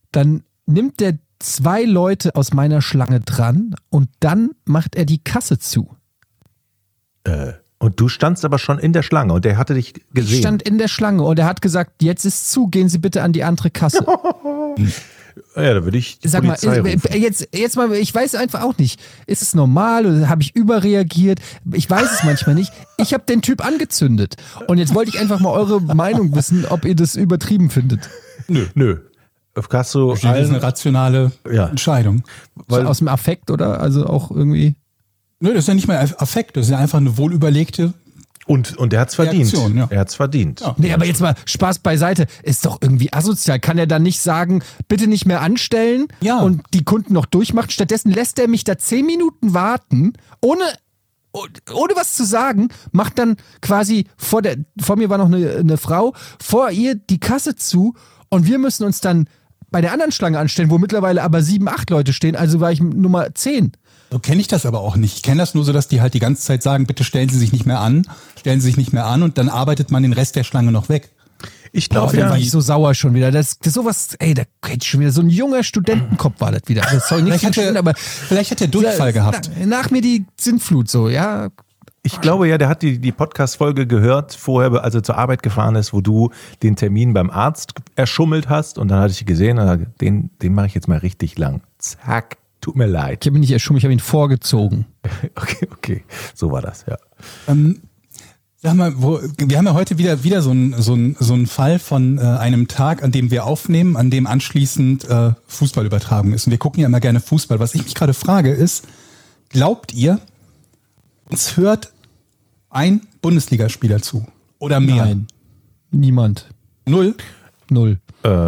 dann nimmt der 2 Leute aus meiner Schlange dran und dann macht er die Kasse zu. Und du standst aber schon in der Schlange und der hatte dich gesehen. Ich stand in der Schlange und er hat gesagt, jetzt ist zu, gehen Sie bitte an die andere Kasse. Ja, da würde ich die Sag mal, Polizei rufen. jetzt mal, ich weiß einfach auch nicht, ist es normal oder habe ich überreagiert? Ich weiß es manchmal nicht. Ich habe den Typ angezündet und jetzt wollte ich einfach mal eure Meinung wissen, ob ihr das übertrieben findet. Nö. Hast du Das ist eine rationale Entscheidung. So aus dem Affekt oder also auch irgendwie? Nö, das ist ja nicht mehr Affekt, das ist ja einfach eine wohlüberlegte. Und er hat's verdient. Reaktion, ja. Er hat's verdient. Ja. Nee, aber jetzt mal Spaß beiseite. Ist doch irgendwie asozial. Kann er dann nicht sagen, bitte nicht mehr anstellen und die Kunden noch durchmachen? Stattdessen lässt er mich da 10 Minuten warten, ohne was zu sagen, macht dann quasi vor mir war noch eine Frau, vor ihr die Kasse zu und wir müssen uns dann bei der anderen Schlange anstellen, wo mittlerweile aber 7, 8 Leute stehen, also war ich Nummer 10. So kenne ich das aber auch nicht. Ich kenne das nur so, dass die halt die ganze Zeit sagen, bitte stellen Sie sich nicht mehr an und dann arbeitet man den Rest der Schlange noch weg. Ich glaube, Da war ich so sauer schon wieder. Das sowas, da hätte ich schon wieder so ein junger Studentenkopf war das wieder. Das soll nicht Vielleicht hat er Durchfall gehabt. Nach mir die Sintflut so, ja. Ich glaube ja, der hat die Podcast-Folge gehört vorher, als er zur Arbeit gefahren ist, wo du den Termin beim Arzt erschummelt hast und dann hatte ich gesehen, den mache ich jetzt mal richtig lang. Zack, tut mir leid. Ich habe ihn nicht erschummelt, ich habe ihn vorgezogen. Okay, so war das, ja. Sag mal, wir haben ja heute wieder so einen Fall von einem Tag, an dem wir aufnehmen, an dem anschließend Fußballübertragung ist. Und wir gucken ja immer gerne Fußball. Was ich mich gerade frage ist, glaubt ihr, uns hört ein Bundesligaspieler zu? Oder mehr? Nein, niemand. 0? 0.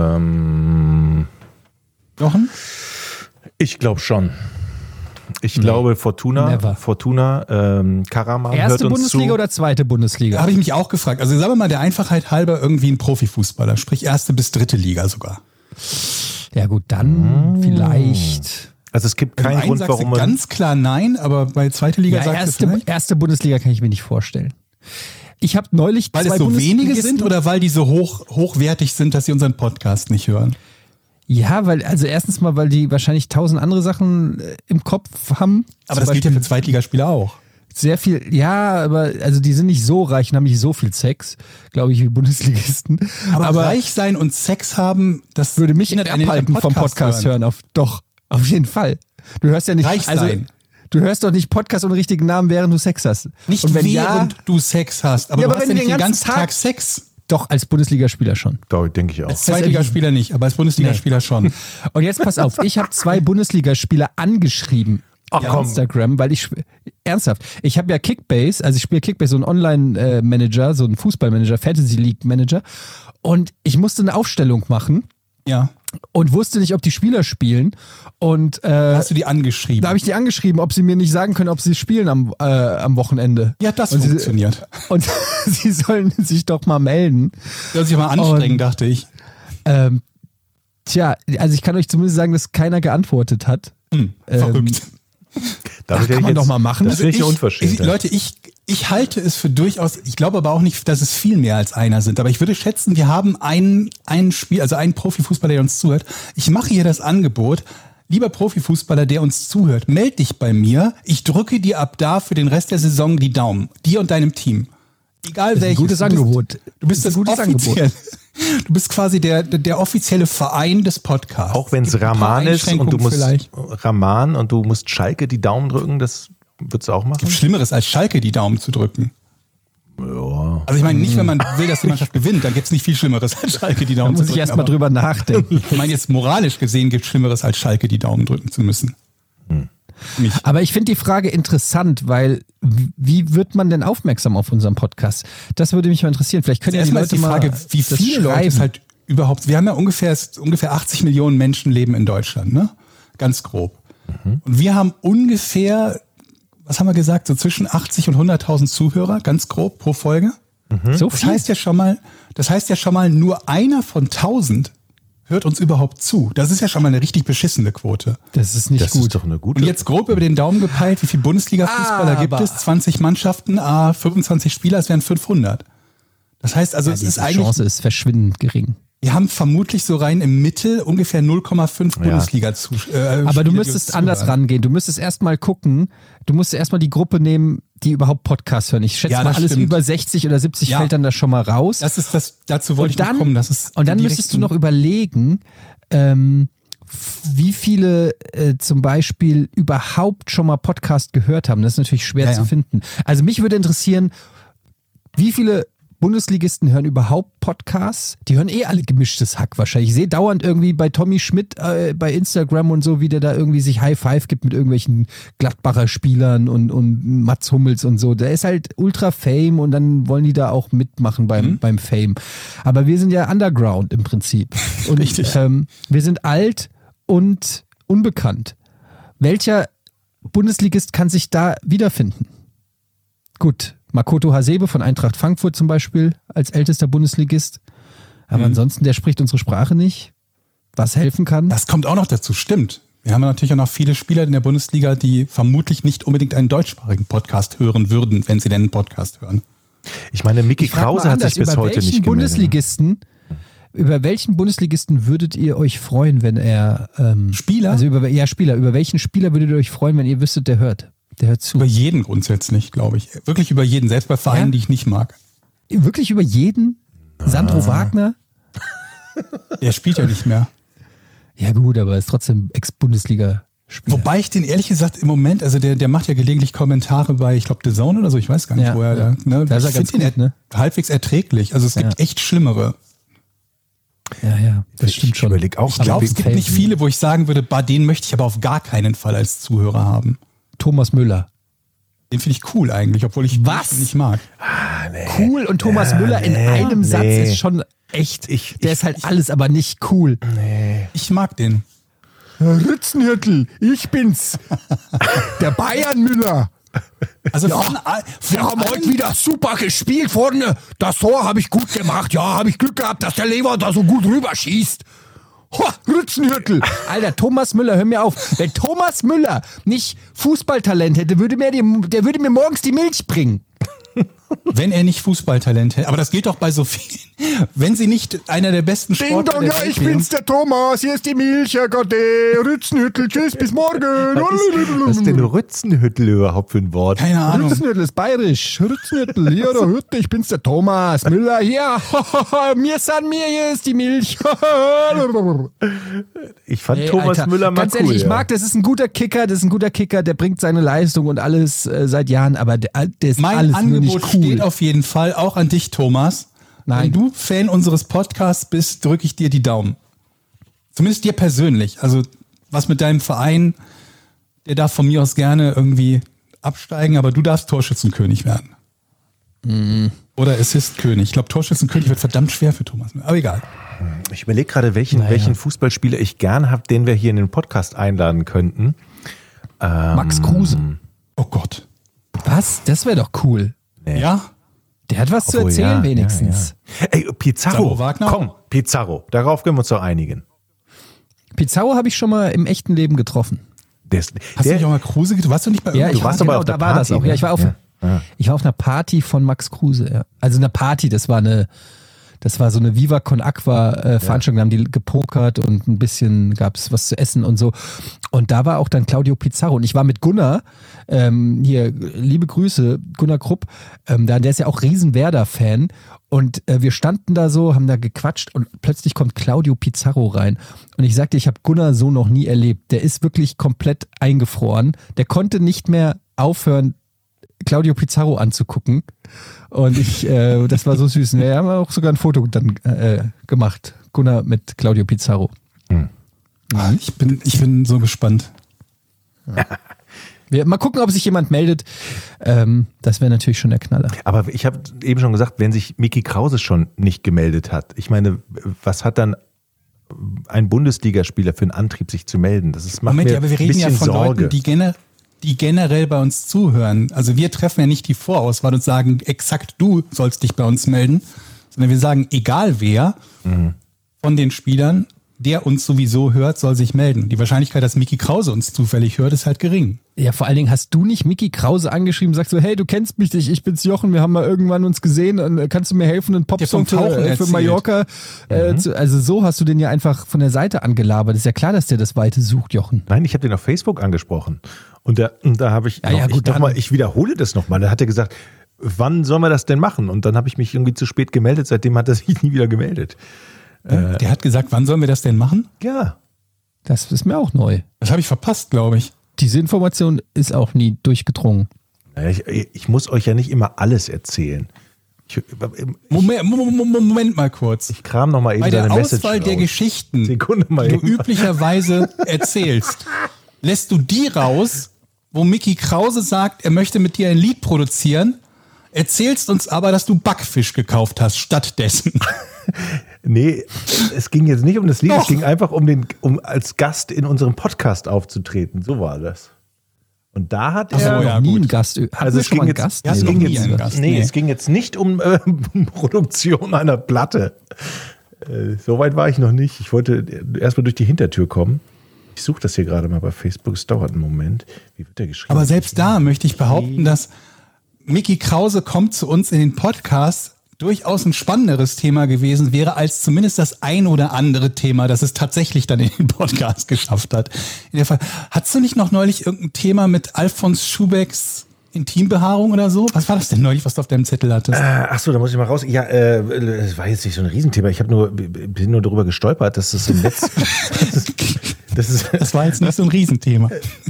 Jochen? Ich glaube schon. Ich glaube, Fortuna Karaman hört Erste uns Bundesliga zu. oder zweite Bundesliga? Habe ich mich auch gefragt. Also sagen wir mal der Einfachheit halber irgendwie ein Profifußballer, sprich 1. bis 3. Liga sogar. Ja gut, dann vielleicht. Also es gibt keinen Grund, warum man... Ganz klar nein, aber bei 2. Liga sagst du vielleicht? Erste Bundesliga kann ich mir nicht vorstellen. Ich habe neulich Weil es 2 so wenige Bundesligisten- sind oder weil die so hochwertig sind, dass sie unseren Podcast nicht hören? Ja, also erstens mal, weil die wahrscheinlich 1000 andere Sachen im Kopf haben. Aber Zum das gilt ja Beispiel für Zweitligaspieler auch. sehr viel, ja, aber also die sind nicht so reich und haben nicht so viel Sex, glaube ich, wie Bundesligisten. Aber reich sein und Sex haben, das würde mich hindert einen abhalten vom Podcast hören. Doch, auf jeden Fall. Du hörst ja nicht, Reich sein. Du hörst doch nicht Podcast ohne richtigen Namen, während du Sex hast. Nicht und wenn während du Sex hast, aber Ja, du aber hast wenn ja du nicht den den ganzen ganzen Tag Tag- Sex. doch, als Bundesligaspieler schon. Da denke ich auch. Als Zweitligaspieler nicht, aber als Bundesligaspieler schon. Und jetzt pass auf, ich habe 2 Bundesligaspieler angeschrieben auf komm. Instagram, weil ich ernsthaft, ich habe ja Kickbase, also ich spiele Kickbase, so ein Online-Manager, so ein Fußballmanager, Fantasy League Manager, und ich musste eine Aufstellung machen Ja. und wusste nicht, ob die Spieler spielen, und Hast du die angeschrieben? da habe ich die angeschrieben, ob sie mir nicht sagen können, ob sie spielen am Wochenende. Ja, das Und funktioniert. Und sie sollen sich doch mal melden. Soll sich mal anstrengen, dachte ich. Tja, also ich kann euch zumindest sagen, dass keiner geantwortet hat. Verrückt. Darf ich kann man doch mal machen. Das finde ich eine Unverschämtheit. Leute, ich halte es für durchaus, ich glaube aber auch nicht, dass es viel mehr als einer sind, aber ich würde schätzen, wir haben einen Spiel, also einen Profifußballer, der uns zuhört. Ich mache hier das Angebot, lieber Profifußballer, der uns zuhört, meld dich bei mir, ich drücke dir ab da für den Rest der Saison die Daumen, dir und deinem Team. Egal Das ist ein welches. gutes Angebot. Du bist Das das ist ein gutes offiziell. Du bist quasi der offizielle Verein des Podcasts. Auch wenn es Gibt ein paar Raman ist und du Einschränkungen musst vielleicht. Raman und du musst Schalke die Daumen drücken, das würdest du auch machen? Gibt Schlimmeres als Schalke die Daumen zu drücken. Ja. Also ich meine, nicht, wenn man will, dass die Mannschaft gewinnt, dann gibt es nicht viel Schlimmeres als Schalke die Da Daumen zu muss drücken. ich erst mal aber drüber nachdenken. ich meine, jetzt moralisch gesehen gibt es Schlimmeres als Schalke die Daumen drücken zu müssen. Nicht. Aber ich finde die Frage interessant, weil wie wird man denn aufmerksam auf unseren Podcast? Das würde mich mal interessieren. Vielleicht können ja die Erstmal Leute ist die Frage, mal wie das viele Leute schreiben. es halt überhaupt, wir haben ja ungefähr 80 Millionen Menschen leben in Deutschland, ne? Ganz grob. Und wir haben ungefähr, was haben wir gesagt, so zwischen 80 und 100.000 Zuhörer, ganz grob pro Folge. so Das viel? heißt ja schon mal, nur einer von 1000 hört uns überhaupt zu. Das ist ja schon mal eine richtig beschissene Quote. Das ist nicht Das gut. ist doch eine gute. Und jetzt grob über den Daumen gepeilt, wie viele Bundesliga-Fußballer gibt Aber- es? 20 Mannschaften, 25 Spieler, es wären 500. Das heißt also, es ist Die eigentlich Chance ist verschwindend gering. Wir haben vermutlich so rein im Mittel ungefähr 0,5 Bundesliga aber du müsstest anders rangehen. Du müsstest erstmal gucken, du musst erstmal die Gruppe nehmen, die überhaupt Podcasts hören. Ich schätze mal, alles über 60 oder 70 fällt dann da schon mal raus. Dazu wollte ich noch kommen. Und dann müsstest du noch überlegen, wie viele zum Beispiel überhaupt schon mal Podcast gehört haben. Das ist natürlich schwer zu finden. Also mich würde interessieren, wie viele Bundesligisten hören überhaupt Podcasts? Die hören alle gemischtes Hack wahrscheinlich. Ich sehe dauernd irgendwie bei Tommy Schmidt bei Instagram und so, wie der da irgendwie sich High Five gibt mit irgendwelchen Gladbacher Spielern und Mats Hummels und so. Der ist halt ultra Fame und dann wollen die da auch mitmachen beim Fame. Aber wir sind ja Underground im Prinzip. Und richtig. Wir sind alt und unbekannt. Welcher Bundesligist kann sich da wiederfinden? Gut, Makoto Hasebe von Eintracht Frankfurt zum Beispiel als ältester Bundesligist. Aber ansonsten, der spricht unsere Sprache nicht, was helfen kann. Das kommt auch noch dazu, stimmt. Wir haben natürlich auch noch viele Spieler in der Bundesliga, die vermutlich nicht unbedingt einen deutschsprachigen Podcast hören würden, wenn sie denn einen Podcast hören. Ich meine, Micky Krause hat sich bis heute nicht gemeldet. Über welchen Bundesligisten würdet ihr euch freuen, wenn er... Spieler? Also Spieler. Über welchen Spieler würdet ihr euch freuen, wenn ihr wüsstet, der hört? Der hört zu. Über jeden grundsätzlich, glaube ich. Wirklich über jeden, selbst bei Vereinen, die ich nicht mag. Wirklich über jeden? Sandro Wagner? Der spielt ja nicht mehr. Ja gut, aber ist trotzdem Ex-Bundesliga-Spieler. Wobei ich den ehrlich gesagt im Moment, also der macht ja gelegentlich Kommentare bei, ich glaube, The Zone oder so, ich weiß gar nicht, wo er da... Ne? Da ist er ganz gut, ne? Halbwegs erträglich. Also es gibt echt Schlimmere. Ja, das stimmt schon. Ich glaube, es gibt nicht viele, wo ich sagen würde, den möchte ich aber auf gar keinen Fall als Zuhörer haben. Thomas Müller. Den finde ich cool eigentlich, obwohl ich ihn nicht mag. Cool und Thomas Müller in einem Satz ist schon echt. Der ist halt alles, aber nicht cool. Ich mag den. Ritzenhüttel, ich bin's. Der Bayern Müller. Also wir haben heute wieder super gespielt vorne. Das Tor habe ich gut gemacht. Ja, habe ich Glück gehabt, dass der Lever da so gut rüberschießt. Ritzenhüttel. Alter, Thomas Müller, hör mir auf. Wenn Thomas Müller nicht Fußballtalent hätte, der würde mir morgens die Milch bringen. Wenn er nicht Fußballtalent hätte. Aber das geht doch bei so vielen. Wenn sie nicht einer der besten Sportler der Welt ich bin's, der Thomas. Hier ist die Milch, Herr Gott. Rützenhüttel, tschüss, bis morgen. Was ist denn Rützenhüttel überhaupt für ein Wort? Keine Ahnung. Rützenhüttel ist bayerisch. Rützenhüttel, hier der Hütte, ich bin's, der Thomas. Müller, hier. Hier ist die Milch. Ich fand Thomas Müller mal ganz ehrlich, ich mag, das ist ein guter Kicker, der bringt seine Leistung und alles seit Jahren, aber der ist mein alles Angebot nur nicht cool. Steht auf jeden Fall auch an dich, Thomas. Nein. Wenn du Fan unseres Podcasts bist, drücke ich dir die Daumen. Zumindest dir persönlich. Also was mit deinem Verein, der darf von mir aus gerne irgendwie absteigen, aber du darfst Torschützenkönig werden. Oder Assistkönig. Ich glaube, Torschützenkönig wird verdammt schwer für Thomas. Aber egal. Ich überlege gerade, welchen Fußballspieler ich gern habe, den wir hier in den Podcast einladen könnten. Max Kruse. Oh Gott. Was? Das wäre doch cool. Ja? Der hat was zu erzählen wenigstens. Ja. Ey, Pizarro. Wagner? Komm, Pizarro. Darauf können wir uns doch einigen. Pizarro habe ich schon mal im echten Leben getroffen. Hast du nicht auch mal Kruse getroffen? Warst du nicht bei Ja, du warst aber auf der da war Party, das auch. ne? Ja, ich war auf einer Party von Max Kruse. Ja. Also eine Party, das war so eine Viva Con Aqua Veranstaltung, da haben die gepokert und ein bisschen gab es was zu essen und so. Und da war auch dann Claudio Pizarro und ich war mit Gunnar, hier, liebe Grüße, Gunnar Krupp, der ist ja auch riesen Werder-Fan und wir standen da so, haben da gequatscht und plötzlich kommt Claudio Pizarro rein und ich sagte, ich habe Gunnar so noch nie erlebt. Der ist wirklich komplett eingefroren. Der konnte nicht mehr aufhören, Claudio Pizarro anzugucken. Und das war so süß. Wir haben auch sogar ein Foto dann gemacht. Gunnar mit Claudio Pizarro. Ich bin so gespannt. Mal gucken, ob sich jemand meldet. Das wäre natürlich schon der Knaller. Aber ich habe eben schon gesagt, wenn sich Micky Krause schon nicht gemeldet hat, ich meine, was hat dann ein Bundesligaspieler für einen Antrieb, sich zu melden? Das ist, macht mir aber wir ein reden ja bisschen von Sorge. Leuten, die generell bei uns zuhören. Also wir treffen ja nicht die Vorauswahl und sagen, exakt du sollst dich bei uns melden, sondern wir sagen, egal wer von den Spielern der uns sowieso hört, soll sich melden. Die Wahrscheinlichkeit, dass Mickey Krause uns zufällig hört, ist halt gering. Ja, vor allen Dingen hast du nicht Mickey Krause angeschrieben und sagst so, hey, du kennst mich nicht, ich bin's Jochen, wir haben mal irgendwann uns gesehen und kannst du mir helfen, einen Popsong für Mallorca? Also so hast du den ja einfach von der Seite angelabert. Ist ja klar, dass der das Weite sucht, Jochen. Nein, ich habe den auf Facebook angesprochen. Und da habe ich ich wiederhole das nochmal. Da hat er gesagt, wann sollen wir das denn machen? Und dann habe ich mich irgendwie zu spät gemeldet, seitdem hat er sich nie wieder gemeldet. Der hat gesagt, wann sollen wir das denn machen? Ja. Das ist mir auch neu. Das habe ich verpasst, glaube ich. Diese Information ist auch nie durchgedrungen. Ich muss euch ja nicht immer alles erzählen. Moment mal kurz. Ich kram noch mal eben bei der deine Auswahl Message der raus. Geschichten, Sekunde mal die du eben. üblicherweise erzählst, lässt du die raus, wo Mickey Krause sagt, er möchte mit dir ein Lied produzieren, erzählst uns aber, dass du Backfisch gekauft hast stattdessen. Nee, es ging jetzt nicht um das Lied, es ging einfach um als Gast in unserem Podcast aufzutreten. So war das. Und da hat er nie einen Gast. Es ging jetzt nicht um Produktion einer Platte. So weit war ich noch nicht. Ich wollte erstmal durch die Hintertür kommen. Ich suche das hier gerade mal bei Facebook. Es dauert einen Moment. Wie wird der geschrieben? Aber selbst da möchte ich behaupten, dass Mickey Krause kommt zu uns in den Podcast durchaus ein spannenderes Thema gewesen wäre, als zumindest das ein oder andere Thema, das es tatsächlich dann in den Podcast geschafft hat. In der Fall, hattest du nicht noch neulich irgendein Thema mit Alfons Schubecks Intimbehaarung oder so? Was war das denn neulich, was du auf deinem Zettel hattest? Achso, da muss ich mal raus. Ja, das war jetzt nicht so ein Riesenthema. Ich bin nur darüber gestolpert, dass es im Netz... Das war jetzt nicht so ein Riesenthema.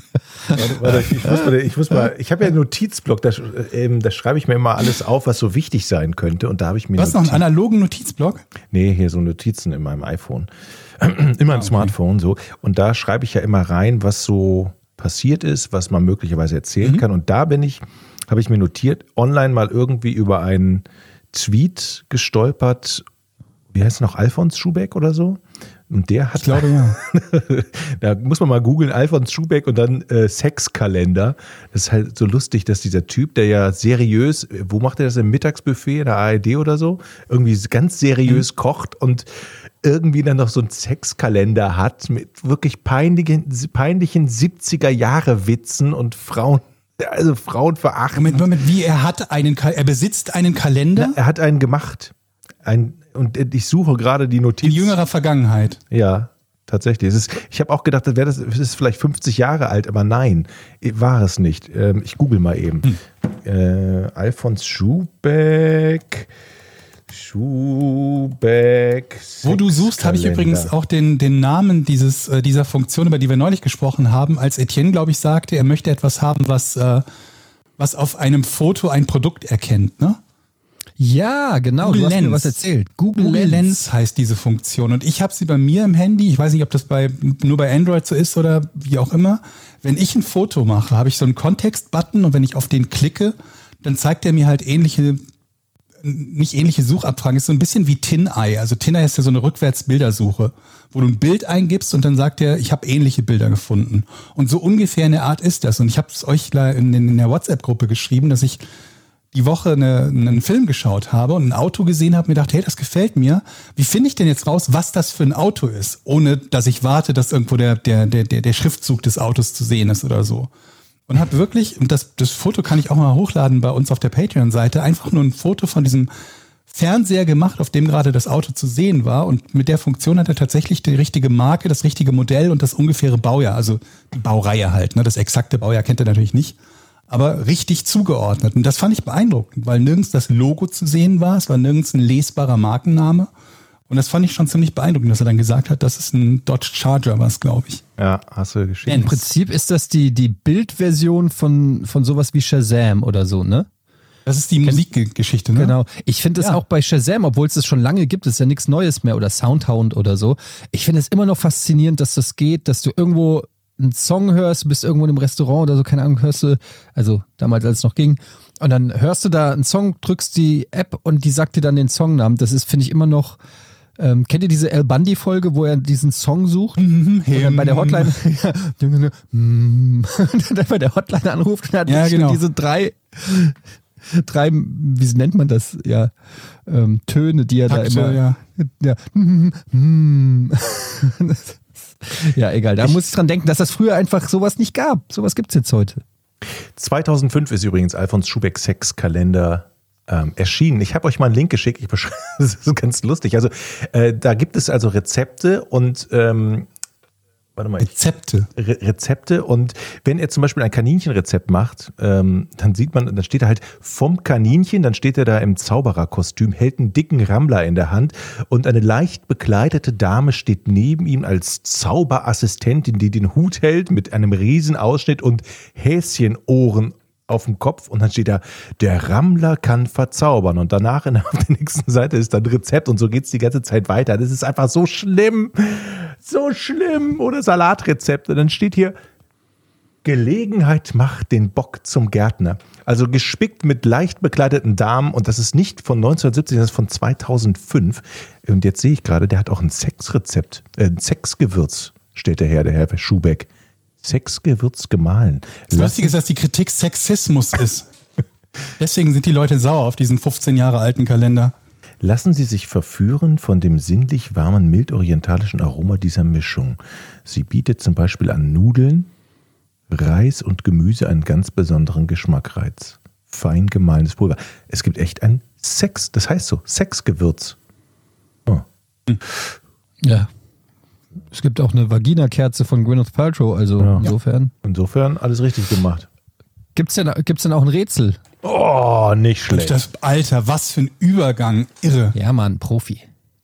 Ich habe ja einen Notizblock, da schreibe ich mir immer alles auf, was so wichtig sein könnte. Und da habe ich mir. Du hast noch einen analogen Notizblock? Nee, hier so Notizen in meinem iPhone. In meinem Smartphone so. Und da schreibe ich ja immer rein, was so passiert ist, was man möglicherweise erzählen kann. Und da habe ich mir notiert, online mal irgendwie über einen Tweet gestolpert. Wie heißt es noch? Alfons Schubeck oder so? Und der hat, ich glaube, ja. Da muss man mal googeln, Alfons Schubeck und dann Sexkalender. Das ist halt so lustig, dass dieser Typ, der ja seriös, wo macht er das, im Mittagsbuffet in der ARD oder so? Irgendwie ganz seriös kocht und irgendwie dann noch so einen Sexkalender hat mit wirklich peinlichen 70er-Jahre-Witzen und Frauen verachten. Moment, wie, er besitzt einen Kalender? Er hat einen gemacht. Und ich suche gerade die Notiz. In jüngerer Vergangenheit. Ja, tatsächlich. Ich habe auch gedacht, das ist vielleicht 50 Jahre alt, aber nein, war es nicht. Ich google mal eben. Alfons Schubeck. Wo du suchst, habe ich übrigens auch den Namen dieser Funktion, über die wir neulich gesprochen haben, als Etienne, glaube ich, sagte, er möchte etwas haben, was auf einem Foto ein Produkt erkennt, ne? Ja, genau, Google du hast Lens. mir was erzählt. Google Lens heißt diese Funktion und ich habe sie bei mir im Handy, ich weiß nicht, ob das nur bei Android so ist oder wie auch immer. Wenn ich ein Foto mache, habe ich so einen Kontext-Button und wenn ich auf den klicke, dann zeigt er mir halt ähnliche Suchabfragen, ist so ein bisschen wie TinEye. Also TinEye ist ja so eine Rückwärts-Bildersuche, wo du ein Bild eingibst und dann sagt er, ich habe ähnliche Bilder gefunden. Und so ungefähr in der Art ist das. Und ich habe es euch in der WhatsApp-Gruppe geschrieben, dass ich die Woche einen Film geschaut habe und ein Auto gesehen habe und mir dachte, hey, das gefällt mir. Wie finde ich denn jetzt raus, was das für ein Auto ist, ohne dass ich warte, dass irgendwo der Schriftzug des Autos zu sehen ist oder so. Und habe wirklich, und das Foto kann ich auch mal hochladen bei uns auf der Patreon-Seite, einfach nur ein Foto von diesem Fernseher gemacht, auf dem gerade das Auto zu sehen war. Und mit der Funktion hat er tatsächlich die richtige Marke, das richtige Modell und das ungefähre Baujahr, also die Baureihe halt. Ne? Das exakte Baujahr kennt er natürlich nicht. Aber richtig zugeordnet. Und das fand ich beeindruckend, weil nirgends das Logo zu sehen war. Es war nirgends ein lesbarer Markenname. Und das fand ich schon ziemlich beeindruckend, dass er dann gesagt hat, das ist ein Dodge Charger, was, glaube ich. Ja, hast du geschrieben. Ja, im Prinzip ist das die Bildversion von sowas wie Shazam oder so, ne? Das ist die Musikgeschichte, ne? Genau. Ich finde es auch bei Shazam, obwohl es das schon lange gibt, ist ja nichts Neues mehr oder Soundhound oder so. Ich finde es immer noch faszinierend, dass das geht, dass du irgendwo einen Song hörst, bist irgendwo in einem Restaurant oder so, keine Ahnung, hörst du, also damals, als es noch ging, und dann hörst du da einen Song, drückst die App und die sagt dir dann den Songnamen. Das ist, finde ich, immer noch, kennt ihr diese El Bundy-Folge, wo er diesen Song sucht? Und dann bei der Hotline, und dann bei der Hotline anruft und hat genau. diese 3 wie nennt man das? Ja, Töne, die er Takte, da immer. Ja. Ja, egal. Da muss ich dran denken, dass das früher einfach sowas nicht gab. Sowas gibt es jetzt heute. 2005 ist übrigens Alfons Schubecks Sexkalender erschienen. Ich habe euch mal einen Link geschickt. Das ist ganz lustig. Also da gibt es also Rezepte und Rezepte und wenn er zum Beispiel ein Kaninchenrezept macht, dann sieht man, dann steht er halt vom Kaninchen, dann steht er da im Zaubererkostüm, hält einen dicken Rammler in der Hand und eine leicht bekleidete Dame steht neben ihm als Zauberassistentin, die den Hut hält mit einem Riesenausschnitt und Häschenohren auf dem Kopf und dann steht da, der Rammler kann verzaubern und danach auf der nächsten Seite ist dann Rezept und so geht es die ganze Zeit weiter. Das ist einfach so schlimm, oder Salatrezepte. Dann steht hier, Gelegenheit macht den Bock zum Gärtner. Also gespickt mit leicht bekleideten Damen und das ist nicht von 1970, das ist von 2005. Und jetzt sehe ich gerade, der hat auch ein Sexrezept, ein Sexgewürz stellt der Herr Schubeck. Sexgewürz gemahlen. Das Lustige ist, dass die Kritik Sexismus ist. Deswegen sind die Leute sauer auf diesen 15 Jahre alten Kalender. Lassen Sie sich verführen von dem sinnlich warmen, mild-orientalischen Aroma dieser Mischung. Sie bietet zum Beispiel an Nudeln, Reis und Gemüse einen ganz besonderen Geschmackreiz. Fein gemahlenes Pulver. Es gibt echt ein das heißt so, Sexgewürz. Oh. Ja. Es gibt auch eine Vagina-Kerze von Gwyneth Paltrow, also insofern. Insofern alles richtig gemacht. Gibt's denn auch ein Rätsel? Oh, nicht schlecht. Alter, was für ein Übergang. Irre. Ja, Mann, Profi.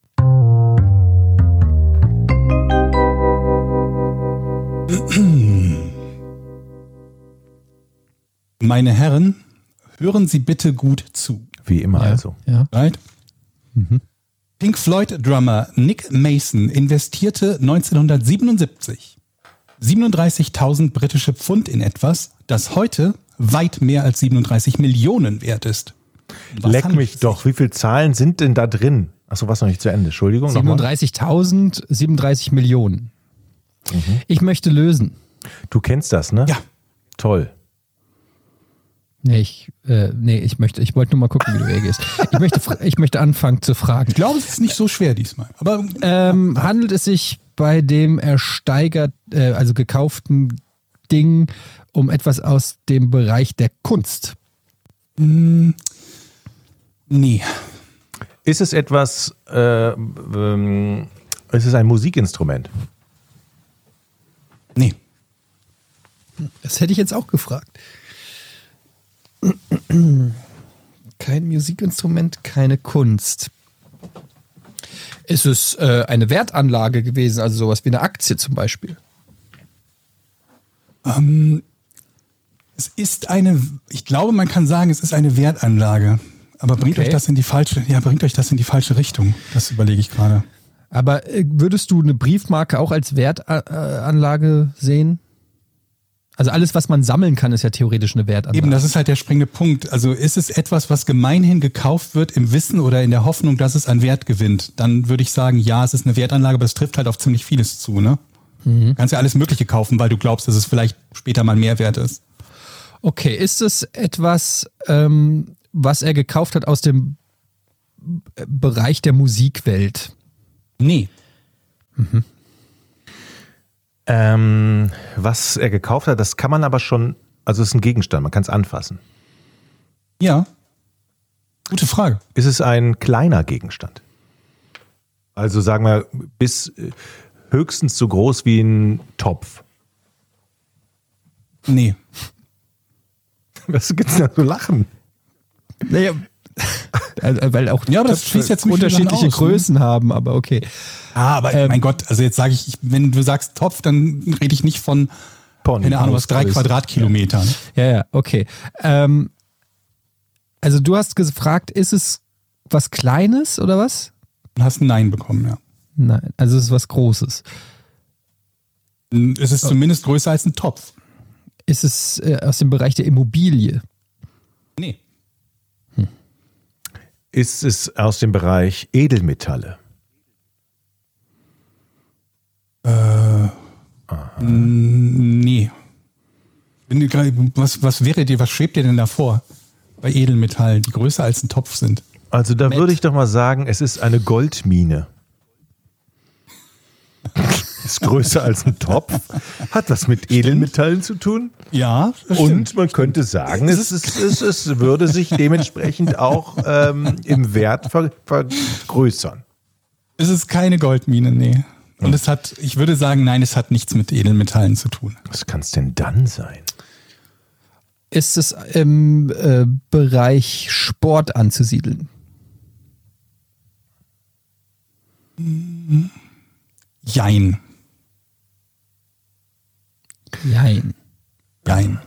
Meine Herren, hören Sie bitte gut zu. Wie immer also. Ja. Right? Mhm. Pink Floyd-Drummer Nick Mason investierte 1977 37.000 britische Pfund in etwas, das heute weit mehr als 37 Millionen wert ist. Leck mich doch, wie viele Zahlen sind denn da drin? Achso, was noch nicht zu Ende, Entschuldigung. 37.000, 37 Millionen. Mhm. Ich möchte lösen. Du kennst das, ne? Ja. Toll. Nee, ich wollte nur mal gucken, wie du reagierst. Ich möchte anfangen zu fragen. Ich glaube, es ist nicht so schwer diesmal. Aber handelt es sich bei dem gekauften Ding um etwas aus dem Bereich der Kunst? Nee. Ist es etwas, ist es ein Musikinstrument? Nee. Das hätte ich jetzt auch gefragt. Kein Musikinstrument, keine Kunst. Ist es eine Wertanlage gewesen, also sowas wie eine Aktie zum Beispiel? Es ist ich glaube, man kann sagen, es ist eine Wertanlage. Aber bringt euch das in die falsche Richtung. Das überlege ich gerade. Aber würdest du eine Briefmarke auch als Wertanlage sehen? Also alles, was man sammeln kann, ist ja theoretisch eine Wertanlage. Eben, das ist halt der springende Punkt. Also ist es etwas, was gemeinhin gekauft wird im Wissen oder in der Hoffnung, dass es an Wert gewinnt? Dann würde ich sagen, ja, es ist eine Wertanlage, aber es trifft halt auf ziemlich vieles zu, ne? Du kannst ja alles Mögliche kaufen, weil du glaubst, dass es vielleicht später mal mehr wert ist. Okay, ist es etwas, was er gekauft hat aus dem Bereich der Musikwelt? Nee. Mhm. Was er gekauft hat, das kann man aber schon, also es ist ein Gegenstand, man kann es anfassen. Ja. Gute Frage. Ist es ein kleiner Gegenstand? Also sagen wir, bis höchstens so groß wie ein Topf. Nee. Was gibt's da so lachen? Naja, weil auch aber das schließt jetzt unterschiedliche aus, Größen haben, aber okay. Aber mein Gott, also jetzt sage ich, wenn du sagst Topf, dann rede ich nicht von, keine Ahnung, was 3 Quadratkilometern. Ja, okay. Also du hast gefragt, ist es was Kleines oder was? Du hast ein Nein bekommen, ja. Nein, also es ist was Großes. Es ist zumindest größer als ein Topf. Ist es aus dem Bereich der Immobilie? Nee. Ist es aus dem Bereich Edelmetalle? Nee. Was schwebt dir denn davor? bei Edelmetallen, die größer als ein Topf sind. Also da würde ich doch mal sagen, es ist eine Goldmine. Ist größer als ein Topf, hat was mit Edelmetallen zu tun. Ja, das Und stimmt. man könnte sagen, es würde sich dementsprechend auch im Wert vergrößern. Es ist keine Goldmine, nee. Und ich würde sagen, nein, es hat nichts mit Edelmetallen zu tun. Was kann es denn dann sein? Ist es im Bereich Sport anzusiedeln? Jein. Nein. Jein.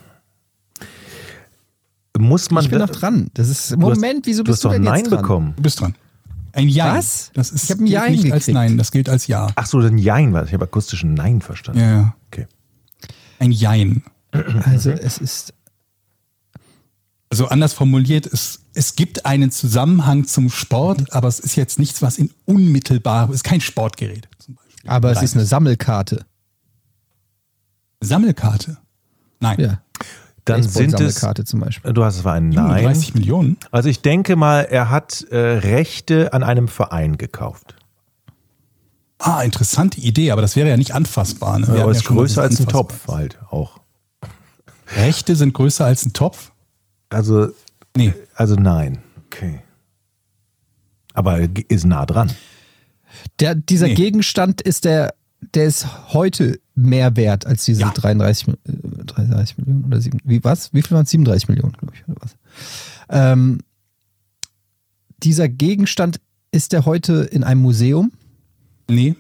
Muss man Ich bin noch dran. Das ist wieso du bist hast doch du denn Nein jetzt dran? bekommen. Du bist dran. Ein Jein. Was? Das ist Ich hab ein Jein nicht als gekriegt. Nein, das gilt als Ja. Ach so, ein Jein war das. Ich habe akustisch ein Nein verstanden. Ja. Okay. Ein Jein. Also es ist Also anders formuliert, es gibt einen Zusammenhang zum Sport, aber es ist jetzt nichts, was in unmittelbar, es ist kein Sportgerät zum Beispiel. Aber es ist eine Sammelkarte. Sammelkarte? Nein. Ja. Dann sind es, Sammelkarte zum Beispiel. du hast es war ein Nein. 30 Millionen? Also ich denke mal, er hat Rechte an einem Verein gekauft. Ah, interessante Idee, aber das wäre ja nicht anfassbar. Ne? Wir Aber haben es ja ist schon mal größer als ein anfassbar. Topf halt auch. Rechte sind größer als ein Topf? Also, Nee. also nein. Okay. Aber ist nah dran. Dieser Nee. Gegenstand der ist heute mehr wert als diese Ja. 33 Millionen oder 7. Wie viel waren es? 37 Millionen, glaube ich, oder was? Dieser Gegenstand, ist der heute in einem Museum? Nee.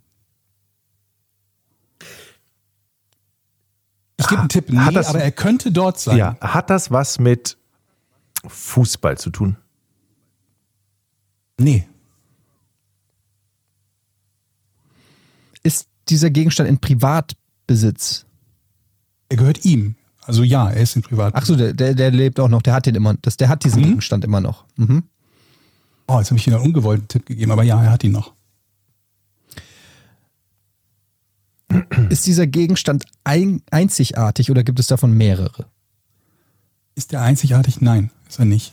Ich gebe einen Tipp. Nee, Hat das- aber er könnte dort sein. Ja, hat das was mit Fußball zu tun? Nee. Ist dieser Gegenstand in Privatbesitz? Er gehört ihm. Also ja, er ist in Privat. Ach so, der lebt auch noch, der hat diesen Gegenstand immer noch. Mhm. Oh, jetzt habe ich Ihnen einen ungewollten Tipp gegeben, aber ja, er hat ihn noch. Ist dieser Gegenstand einzigartig oder gibt es davon mehrere? Ist der einzigartig? Nein, ist er nicht.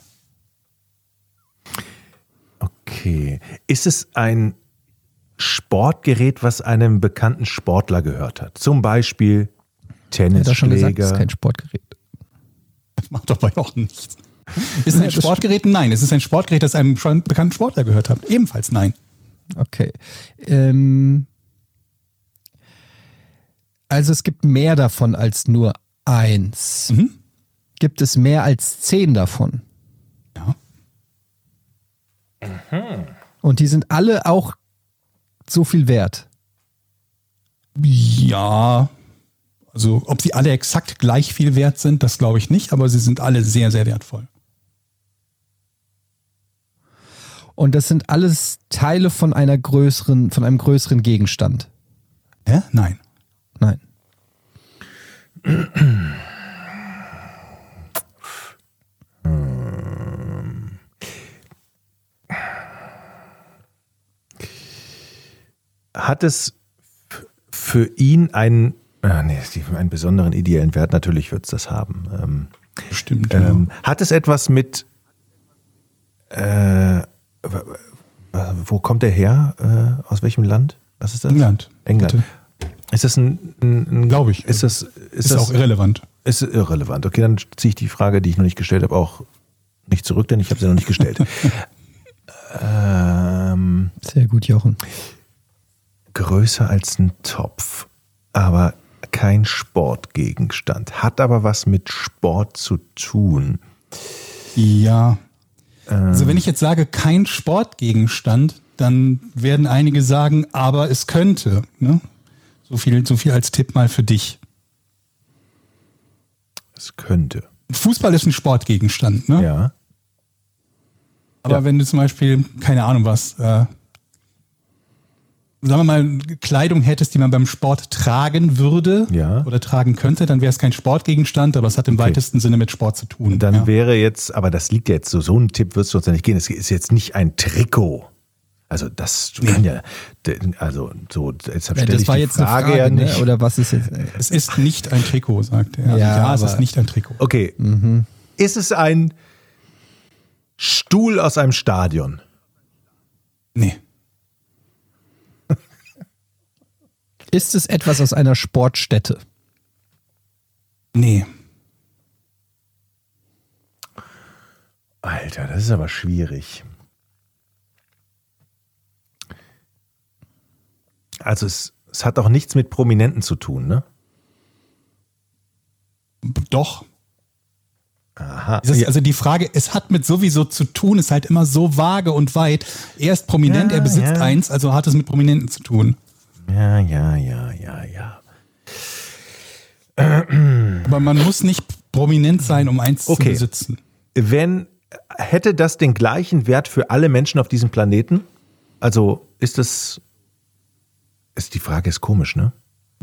Okay. Ist es ein Sportgerät, was einem bekannten Sportler gehört hat? Zum Beispiel Er hat doch schon gesagt, es Tennisschläger. ist kein Sportgerät. Das macht doch bei auch nichts. Ist es ein Sportgerät? Nein. Ist es ein Sportgerät, das einem schon bekannten Sportler gehört hat? Ebenfalls nein. Okay. Also es gibt mehr davon als nur eins. Mhm. Gibt es mehr als 10 davon? Ja. Und die sind alle auch so viel wert. Ja. Also, ob sie alle exakt gleich viel wert sind, das glaube ich nicht, aber sie sind alle sehr, sehr wertvoll. Und das sind alles Teile von einem größeren Gegenstand. Hä? Nein. Nein. Hat es für ihn einen besonderen ideellen Wert? Natürlich wird es das haben. Bestimmt. Hat es etwas mit wo kommt er her? Aus welchem Land? Was ist das? England. England. Bitte. Ist das ein Glaube ich. Ist das auch irrelevant. Ist irrelevant. Okay, dann ziehe ich die Frage, die ich noch nicht gestellt habe, auch nicht zurück, denn ich habe sie noch nicht gestellt. Sehr gut, Jochen. Größer als ein Topf, aber kein Sportgegenstand. Hat aber was mit Sport zu tun. Ja. Also wenn ich jetzt sage, kein Sportgegenstand, dann werden einige sagen, aber es könnte. Ne? So viel als Tipp mal für dich. Es könnte. Fußball ist ein Sportgegenstand, ne? Ja. Aber wenn du zum Beispiel, keine Ahnung was, sagen wir mal, Kleidung hättest, die man beim Sport tragen würde oder tragen könnte, dann wäre es kein Sportgegenstand, aber es hat im weitesten Sinne mit Sport zu tun. Dann wäre jetzt, aber das liegt jetzt so ein Tipp wirst du uns ja nicht gehen, es ist jetzt nicht ein Trikot. Also das kann ja, also so, deshalb stelle ich war die jetzt eine Frage Frage, ja nicht. ne? Oder was ist jetzt? Es ist nicht ein Trikot, sagt er. Also Ja, es aber- ist nicht ein Trikot. Okay, ist es ein Stuhl aus einem Stadion. Nee. Ist es etwas aus einer Sportstätte? Nee. Alter, das ist aber schwierig. Also es hat auch nichts mit Prominenten zu tun, ne? Doch. Aha. Also die Frage, es hat mit sowieso zu tun, ist halt immer so vage und weit. Er ist prominent, Ja, er besitzt ja. eins, also hat es mit Prominenten zu tun. Ja. Aber man muss nicht prominent sein, um eins zu besitzen. Hätte das den gleichen Wert für alle Menschen auf diesem Planeten? Also die Frage ist komisch, ne?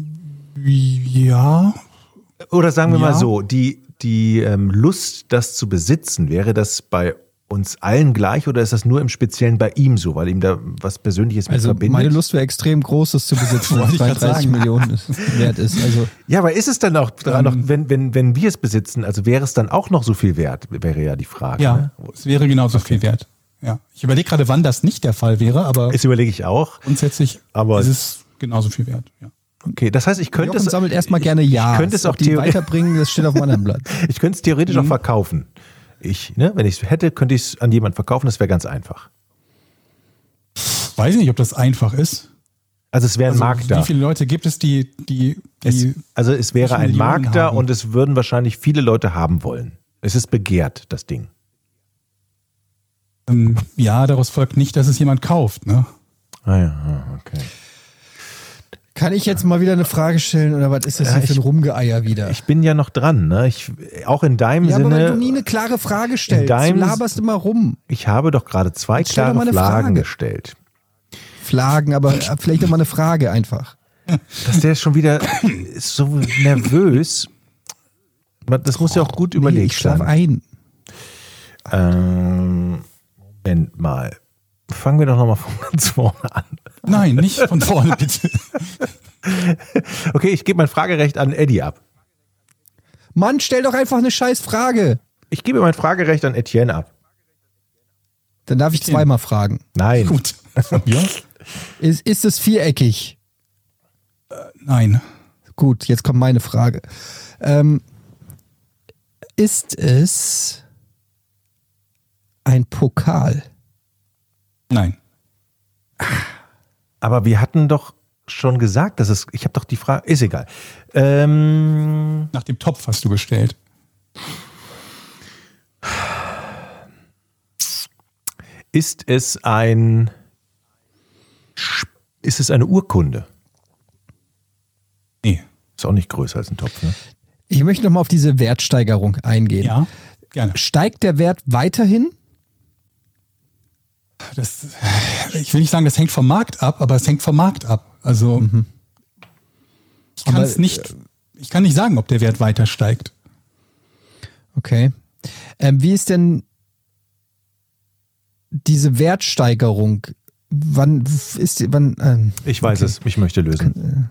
Ja. Oder sagen wir Ja. mal so, die Lust, das zu besitzen, wäre das bei uns allen gleich oder ist das nur im Speziellen bei ihm so, weil ihm da was Persönliches mit Also verbindet? meine Lust wäre extrem groß, das zu besitzen, was Wollte ich grad 33 sagen. Millionen wert ist. Also Ja, aber ist es dann auch dran, noch, wenn wir es besitzen, also wäre es dann auch noch so viel wert, wäre ja die Frage. Ja, Ne? es wäre genauso viel wert. Ja. Ich überlege gerade, wann das nicht der Fall wäre, aber Das überlege ich auch. grundsätzlich Aber- ist es genauso viel wert. Ja. Okay, das heißt, ich könnte Jochen es sammelt erstmal gerne Ja. Ich könnte es auch die weiterbringen, das steht auf einem anderen Blatt. Ich könnte es theoretisch auch verkaufen. Wenn ich es hätte, könnte ich es an jemanden verkaufen, das wäre ganz einfach. Weiß nicht, ob das einfach ist. Also es wäre ein Also, Markt wie da. viele Leute gibt es, die Es wäre ein Millionen Markt da haben? und es würden wahrscheinlich viele Leute haben wollen. Es ist begehrt, das Ding. ja, daraus folgt nicht, dass es jemand kauft. Ne? Okay. Kann ich jetzt mal wieder eine Frage stellen oder was ist das hier für ein Rumgeeier wieder? Ich bin ja noch dran, ne? Auch in deinem ja, aber Sinne. wenn du nie eine klare Frage stellst, du deinem- laberst immer rum. Ich habe doch gerade 2 Jetzt stell doch klare mal eine Fragen Frage. gestellt. Fragen, aber vielleicht auch mal eine Frage einfach. Dass der schon wieder ist so nervös. Das muss ja auch gut Nee, überlegt ich schlaf sein. ein. Moment mal. Fangen wir doch nochmal von ganz vorne an. Nein, nicht von vorne, bitte. Okay, ich gebe mein Fragerecht an Eddie ab. Mann, stell doch einfach eine scheiß Frage. Ich gebe mein Fragerecht an Etienne ab. Dann darf ich zweimal fragen. Nein. Gut. Ja? Ist es viereckig? Nein. Gut, jetzt kommt meine Frage. Ist es ein Pokal? Nein. Aber wir hatten doch schon gesagt, dass es. Ich habe doch die Frage. Ist egal. Nach dem Topf hast du gestellt. Ist es eine Urkunde? Nee. Ist auch nicht größer als ein Topf, ne? Ich möchte nochmal auf diese Wertsteigerung eingehen. Ja, gerne. Steigt der Wert weiterhin? Ich will nicht sagen, das hängt vom Markt ab, aber es hängt vom Markt ab. Also ich kann Aber, es nicht. Ich kann nicht sagen, ob der Wert weiter steigt. Okay. Wie ist denn diese Wertsteigerung? Wann ist die, Ich weiß es. Ich möchte lösen.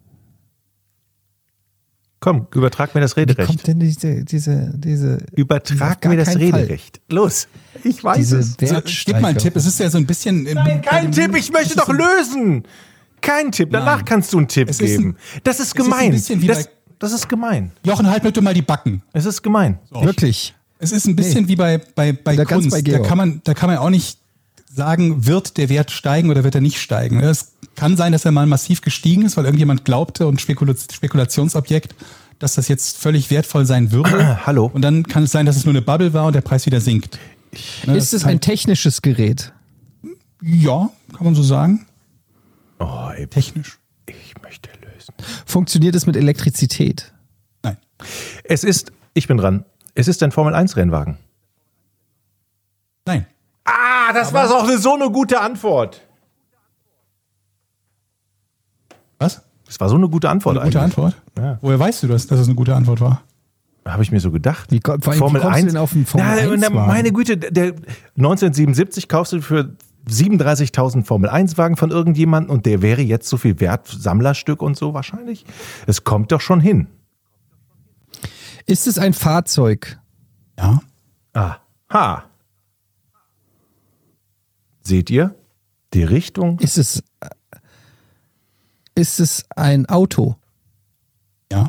Komm, übertrag mir das wie Rederecht. kommt denn diese Übertrag auf gar mir das keinen Fall. Rederecht. Los. Ich weiß Diese es. Gib mal einen Tipp. Es ist ja so ein bisschen. Nein, kein Tipp. Ich möchte doch lösen. Kein Tipp. Danach Nein. kannst du einen Tipp Es ist geben. Das ist ist ein gemein. bisschen wie Das ist gemein. Jochen, halt bitte mal die Backen. Es ist gemein. Wirklich? Es ist ein bisschen wie bei da ganz Kunst. bei Da Georg. kann man auch nicht sagen, wird der Wert steigen oder wird er nicht steigen. Es kann sein, dass er mal massiv gestiegen ist, weil irgendjemand glaubte und Spekulationsobjekt, dass das jetzt völlig wertvoll sein würde. Hallo. Und dann kann es sein, dass es nur eine Bubble war und der Preis wieder sinkt. Ne, Ist es ein technisches Gerät? Ja, kann man so sagen. Oh, ey, Technisch. ich möchte lösen. Funktioniert es mit Elektrizität? Nein. Ich bin dran. Es ist ein Formel-1-Rennwagen. Nein. Ah, das war doch so eine gute Antwort. Was? Das war so eine gute Antwort Eine gute eigentlich. Antwort? Ja. Woher weißt du das, dass es eine gute Antwort war? Habe ich mir so gedacht. Vor allem, wie kommst du denn auf einen Formel-1-Wagen? Meine Güte, 1977 kaufst du für 37.000 Formel-1-Wagen von irgendjemandem und der wäre jetzt so viel wert, Sammlerstück und so wahrscheinlich. Es kommt doch schon hin. Ist es ein Fahrzeug? Ja. Ah, ha. Seht ihr die Richtung? Ist es ein Auto? Ja.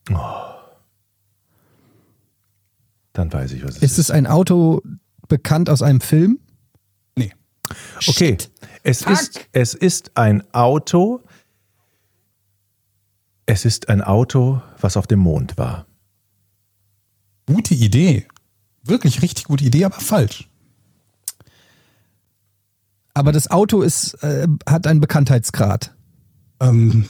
Dann weiß ich, was es Ist es ein Auto bekannt aus einem Film? Nee. Okay, es ist ein Auto. Es ist ein Auto, was auf dem Mond war. Gute Idee. Wirklich richtig gute Idee, aber falsch. Aber das Auto hat einen Bekanntheitsgrad. Nein,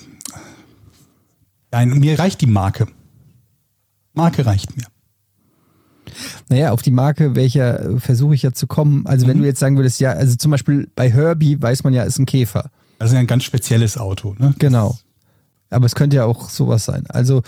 mir reicht die Marke. Marke reicht mir. Naja, auf die Marke, welcher versuche ich ja zu kommen. Also wenn du jetzt sagen würdest, ja, also zum Beispiel bei Herbie weiß man ja, ist ein Käfer. Das ist ja ein ganz spezielles Auto, ne? Genau. Aber es könnte ja auch sowas sein. Also,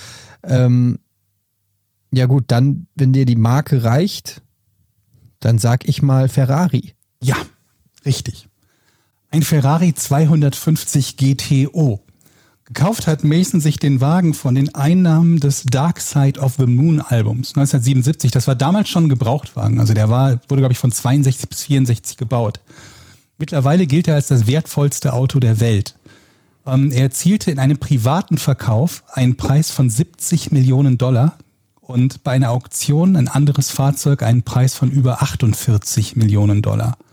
ja gut, dann, wenn dir die Marke reicht, dann sag ich mal Ferrari. Ja, richtig. Ein Ferrari 250 GTO. Gekauft hat Mason sich den Wagen von den Einnahmen des Dark Side of the Moon Albums 1977. Das war damals schon ein Gebrauchtwagen. Also der wurde, glaube ich, von 62 bis 64 gebaut. Mittlerweile gilt er als das wertvollste Auto der Welt. Er erzielte in einem privaten Verkauf einen Preis von $70 Millionen und bei einer Auktion ein anderes Fahrzeug einen Preis von über $48 Millionen.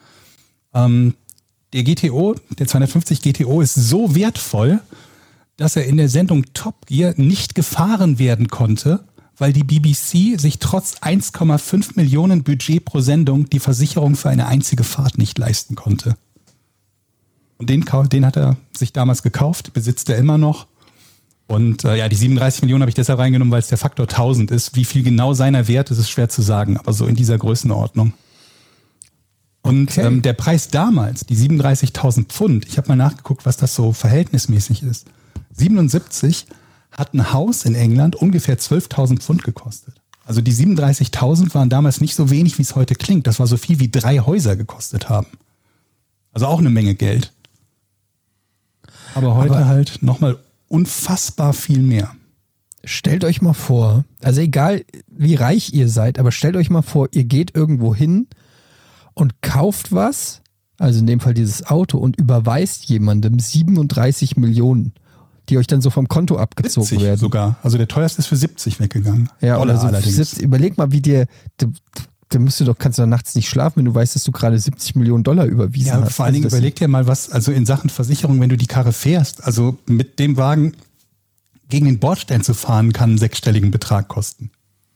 Der GTO, der 250 GTO, ist so wertvoll, dass er in der Sendung Top Gear nicht gefahren werden konnte, weil die BBC sich trotz 1,5 Millionen Budget pro Sendung die Versicherung für eine einzige Fahrt nicht leisten konnte. Und den hat er sich damals gekauft, besitzt er immer noch. Und die 37 Millionen habe ich deshalb reingenommen, weil es der Faktor 1000 ist. Wie viel genau seiner Wert ist, ist schwer zu sagen, aber so in dieser Größenordnung. Und Okay. Der Preis damals, die 37.000 Pfund, ich habe mal nachgeguckt, was das so verhältnismäßig ist. 77 hat ein Haus in England ungefähr 12.000 Pfund gekostet. Also die 37.000 waren damals nicht so wenig, wie es heute klingt. Das war so viel wie 3 Häuser gekostet haben. Also auch eine Menge Geld. Aber heute halt nochmal unfassbar viel mehr. Stellt euch mal vor, also egal wie reich ihr seid, aber stellt euch mal vor, ihr geht irgendwo hin und kauft was, also in dem Fall dieses Auto, und überweist jemandem 37 Millionen, die euch dann so vom Konto abgezogen 70 werden. sogar. Also der teuerste ist für 70 weggegangen. Ja, Dollar oder so allerdings. 70, überleg mal, wie dir, kannst du doch nachts nicht schlafen, wenn du weißt, dass du gerade 70 Millionen Dollar überwiesen Ja, hast. vor allen Dingen überleg dir mal was, also in Sachen Versicherung, wenn du die Karre fährst, also mit dem Wagen gegen den Bordstein zu fahren, kann einen 6-stelligen Betrag kosten.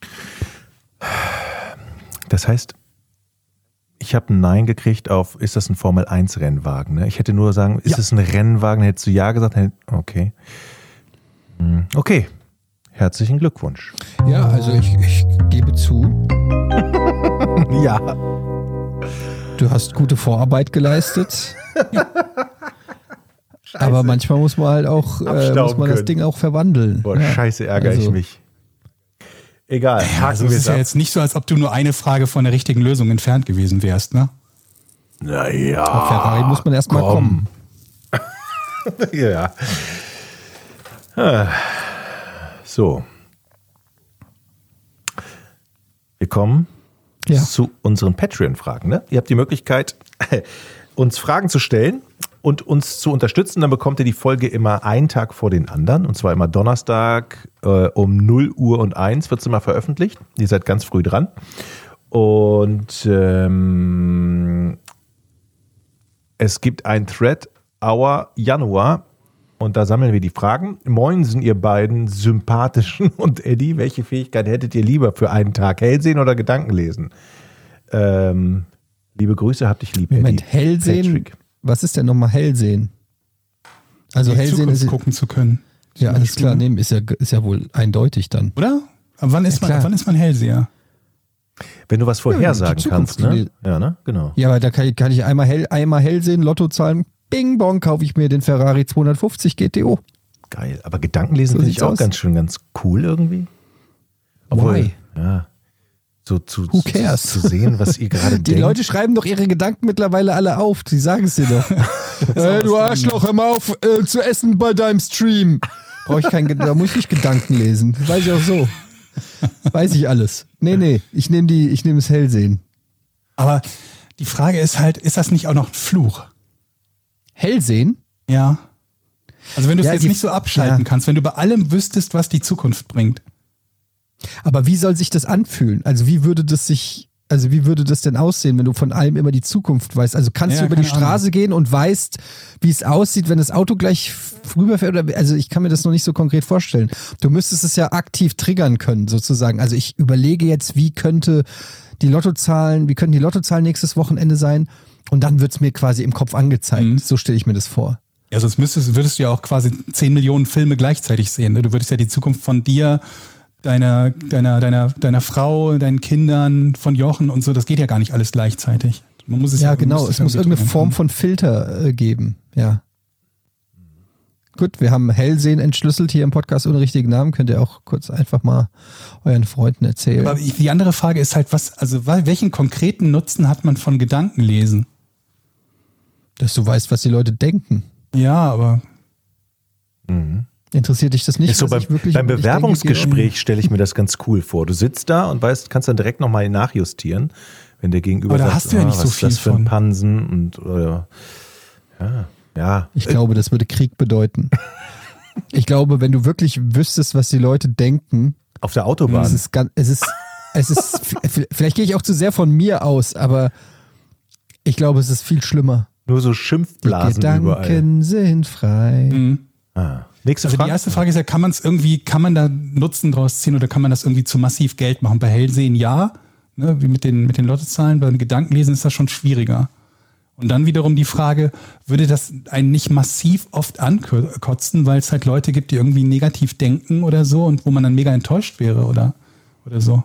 Das heißt, ich habe ein Nein gekriegt auf, ist das ein Formel-1-Rennwagen? Ne? Ich hätte nur sagen, ist es ein Rennwagen? Hättest du ja gesagt? Okay. Okay. Herzlichen Glückwunsch. Ja, also ich gebe zu, Ja. du hast gute Vorarbeit geleistet. Aber manchmal muss man halt auch Abstauben muss man das können. Ding auch verwandeln. Boah, scheiße, ärgere also- ich mich. Egal, Ja, haken also wir es es ist ja ab. jetzt nicht so, als ob du nur eine Frage von der richtigen Lösung entfernt gewesen wärst, ne? Naja. Auf Ferrari muss man erstmal kommen. Ja. So. Wir kommen Ja. zu unseren Patreon-Fragen. Ne? Ihr habt die Möglichkeit, uns Fragen zu stellen und uns zu unterstützen. Dann bekommt ihr die Folge immer einen Tag vor den anderen. Und zwar immer Donnerstag um 0:01 wird sie mal veröffentlicht. Ihr seid ganz früh dran. Und es gibt ein Thread Hour Januar. Und da sammeln wir die Fragen. Moin, sind ihr beiden sympathischen. Und Eddie, welche Fähigkeit hättet ihr lieber für einen Tag? Hellsehen oder Gedankenlesen? Liebe Grüße, hab dich lieb, Moment, Eddie. Hellsehen. Patrick. Was ist denn nochmal Hellsehen? Also Die Hellsehen Zukunft ist gucken zu können. ja Zum alles Beispiel. klar, nee, ist ja wohl eindeutig dann. Oder? Aber wann ist, Ja, klar. wann ist man Hellseher? Wenn du was vorhersagen die kannst, Zukunft, ne? Ja, ne? Genau. Ja, aber da kann ich einmal hell sehen, Lotto zahlen, bing bong, kaufe ich mir den Ferrari 250 GTO. Geil. Aber Gedankenlesen So finde ich sieht's auch aus. ganz cool irgendwie. Why? Ja. So Who cares? zu sehen, was ihr gerade denkt. Die Leute schreiben doch ihre Gedanken mittlerweile alle auf. Die sagen es dir doch. Du Arschloch, hör mal auf zu essen bei deinem Stream. Da muss ich nicht Gedanken lesen. Weiß ich auch so. Weiß ich alles. Nee, ich nehme das Hellsehen. Aber Die Frage ist halt, ist das nicht auch noch ein Fluch? Hellsehen? Ja. Also wenn du es Ja, jetzt nicht so abschalten kannst, wenn du bei allem wüsstest, was die Zukunft bringt. Aber wie soll sich das anfühlen? Also wie würde das denn aussehen, wenn du von allem immer die Zukunft weißt? Also kannst du über die Straße gehen und weißt, wie es aussieht, wenn das Auto gleich rüberfährt? Also ich kann mir das noch nicht so konkret vorstellen. Du müsstest es ja aktiv triggern können, sozusagen. Also ich überlege jetzt, wie könnten die Lottozahlen nächstes Wochenende sein? Und dann wird es mir quasi im Kopf angezeigt. So stelle ich mir das vor. Ja, sonst würdest du ja auch quasi 10 Millionen Filme gleichzeitig sehen. Ne? Du würdest ja die Zukunft von dir, deiner Frau, deinen Kindern, von Jochen und so, das geht ja gar nicht alles gleichzeitig. Man muss es genau. Es muss irgendeine Form von Filter geben. Ja. Gut, wir haben Hellsehen entschlüsselt hier im Podcast ohne richtigen Namen. Könnt ihr auch kurz einfach mal euren Freunden erzählen. Aber die andere Frage ist halt, welchen konkreten Nutzen hat man von Gedankenlesen? Dass du weißt, was die Leute denken. Ja, aber interessiert dich das nicht? Ist so beim Bewerbungsgespräch stelle ich mir das ganz cool vor. Du sitzt da und kannst dann direkt nochmal nachjustieren, wenn der Gegenüber sagt, hast du ja nicht so viel das für ein Pansen und ja. Ich glaube, das würde Krieg bedeuten. Ich glaube, wenn du wirklich wüsstest, was die Leute denken. Auf der Autobahn. Es ist vielleicht gehe ich auch zu sehr von mir aus, aber ich glaube, es ist viel schlimmer. Nur so Schimpfblasen Gedanken überall. Gedanken sind frei. Nächste Frage. Die erste Frage ist ja, kann man da Nutzen draus ziehen oder kann man das irgendwie zu massiv Geld machen? Bei Hellsehen ja, ne, wie mit den Lottozahlen, beim Gedankenlesen ist das schon schwieriger. Und dann wiederum die Frage, würde das einen nicht massiv oft ankotzen, weil es halt Leute gibt, die irgendwie negativ denken oder so und wo man dann mega enttäuscht wäre oder so.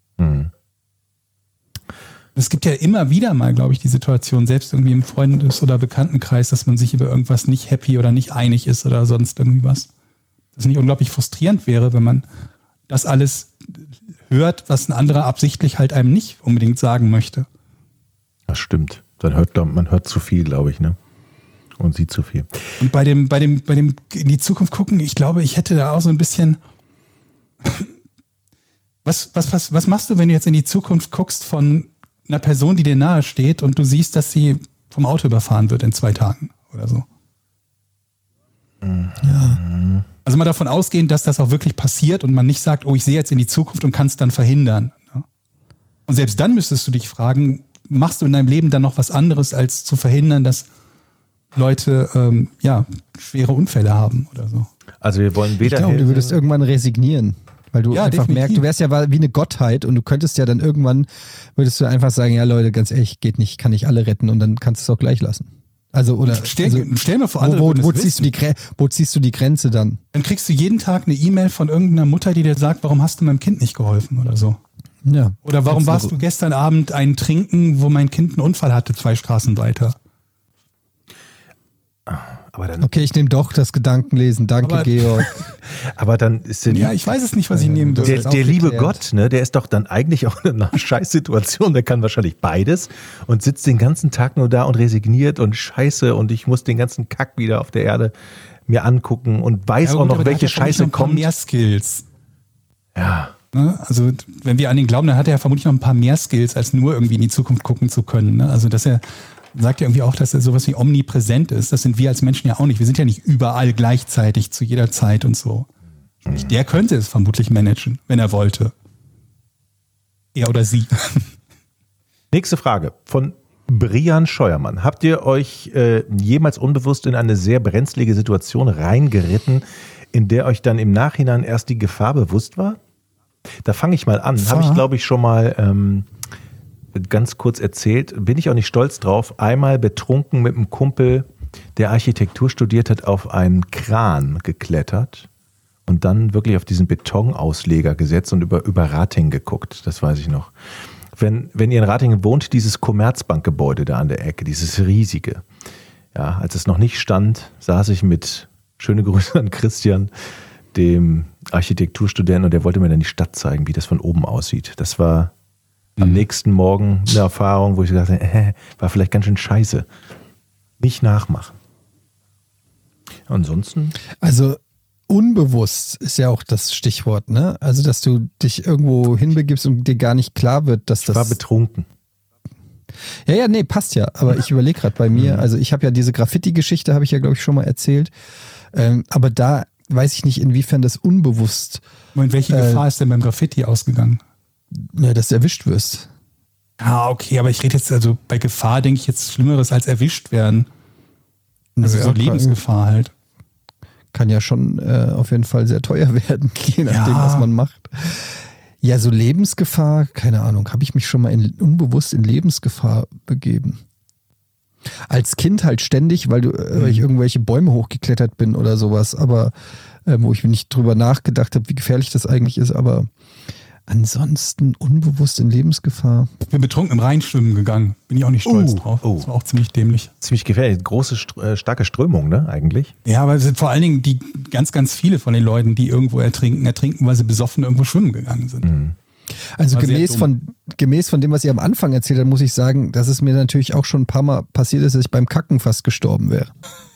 Es gibt ja immer wieder mal, glaube ich, die Situation, selbst irgendwie im Freundes- oder Bekanntenkreis, dass man sich über irgendwas nicht happy oder nicht einig ist oder sonst irgendwie was. Das nicht unglaublich frustrierend wäre, wenn man das alles hört, was ein anderer absichtlich halt einem nicht unbedingt sagen möchte. Das stimmt. Man hört zu viel, glaube ich, ne? Und sieht zu viel. Und bei dem in die Zukunft gucken, ich glaube, ich hätte da auch so ein bisschen. Was machst du, wenn du jetzt in die Zukunft guckst von einer Person, die dir nahe steht und du siehst, dass sie vom Auto überfahren wird in 2 Tagen oder so? Ja. Also mal davon ausgehen, dass das auch wirklich passiert und man nicht sagt, oh, ich sehe jetzt in die Zukunft und kann es dann verhindern. Und selbst dann müsstest du dich fragen, machst du in deinem Leben dann noch was anderes, als zu verhindern, dass Leute schwere Unfälle haben oder so? Also wir wollen weder. Ich glaube, du würdest irgendwann resignieren. Weil du einfach definitiv merkst, du wärst ja wie eine Gottheit und du könntest ja dann irgendwann, würdest du einfach sagen, ja Leute, ganz ehrlich, geht nicht, kann nicht alle retten und dann kannst du es auch gleich lassen. Also, oder stell mir vor, andere wo ziehst du die Grenze dann? Dann kriegst du jeden Tag eine E-Mail von irgendeiner Mutter, die dir sagt, warum hast du meinem Kind nicht geholfen oder so. Ja. Oder warum warst du gestern Abend einen Trinken, wo mein Kind einen Unfall hatte, 2 Straßen weiter? Aber dann, okay, ich nehme doch das Gedankenlesen. Danke, Georg. Aber dann ist ich weiß es nicht, was ich nehmen würde. Der liebe Gott, ne, der ist doch dann eigentlich auch in einer Scheißsituation. Der kann wahrscheinlich beides und sitzt den ganzen Tag nur da und resigniert und Scheiße und ich muss den ganzen Kack wieder auf der Erde mir angucken und weiß auch noch, welche Scheiße kommt. Mehr Skills. Ja. Also wenn wir an ihn glauben, dann hat er ja vermutlich noch ein paar mehr Skills, als nur irgendwie in die Zukunft gucken zu können. Ne? Also dass er sagt ja irgendwie auch, dass er sowas wie omnipräsent ist. Das sind wir als Menschen ja auch nicht. Wir sind ja nicht überall gleichzeitig zu jeder Zeit und so. Der könnte es vermutlich managen, wenn er wollte. Er oder sie. Nächste Frage von Brian Scheuermann. Habt ihr euch jemals unbewusst in eine sehr brenzlige Situation reingeritten, in der euch dann im Nachhinein erst die Gefahr bewusst war? Da fange ich mal an. Habe ich, glaube ich, schon mal ganz kurz erzählt. Bin ich auch nicht stolz drauf. Einmal betrunken mit einem Kumpel, der Architektur studiert hat, auf einen Kran geklettert und dann wirklich auf diesen Betonausleger gesetzt und über Ratingen geguckt. Das weiß ich noch. Wenn ihr in Ratingen wohnt, dieses Commerzbankgebäude da an der Ecke, dieses riesige. Ja, als es noch nicht stand, saß ich mit, schöne Grüße an Christian, dem Architekturstudenten, und der wollte mir dann die Stadt zeigen, wie das von oben aussieht. Das war am nächsten Morgen eine Erfahrung, wo ich gesagt habe, war vielleicht ganz schön scheiße. Nicht nachmachen. Ansonsten? Also unbewusst ist ja auch das Stichwort, ne? Also, dass du dich irgendwo hinbegibst und dir gar nicht klar wird, dass das... Ich war betrunken. Ja, nee, passt ja. Aber ich überlege gerade bei mir, also ich habe ja diese Graffiti-Geschichte, habe ich ja, glaube ich, schon mal erzählt. Aber da weiß ich nicht, inwiefern das unbewusst... Und welche Gefahr ist denn beim Graffiti ausgegangen? Ja, dass du erwischt wirst. Ah, okay, aber ich rede jetzt, also bei Gefahr denke ich jetzt Schlimmeres als erwischt werden. Also so Lebensgefahr halt. Kann ja schon auf jeden Fall sehr teuer werden, je nachdem, was man macht. Ja, so Lebensgefahr, keine Ahnung, habe ich mich schon mal unbewusst in Lebensgefahr begeben. Als Kind halt ständig, weil ich irgendwelche Bäume hochgeklettert bin oder sowas, aber wo ich nicht drüber nachgedacht habe, wie gefährlich das eigentlich ist, aber ansonsten unbewusst in Lebensgefahr. Ich bin betrunken im Rhein schwimmen gegangen. Bin ich auch nicht stolz drauf. Das war auch ziemlich dämlich. Ziemlich gefährlich. Große, starke Strömung, ne, eigentlich? Ja, aber es sind vor allen Dingen die ganz, ganz viele von den Leuten, die irgendwo ertrinken, weil sie besoffen irgendwo schwimmen gegangen sind. Mhm. Also gemäß von dem, was ihr am Anfang erzählt habt, muss ich sagen, dass es mir natürlich auch schon ein paar Mal passiert ist, dass ich beim Kacken fast gestorben wäre.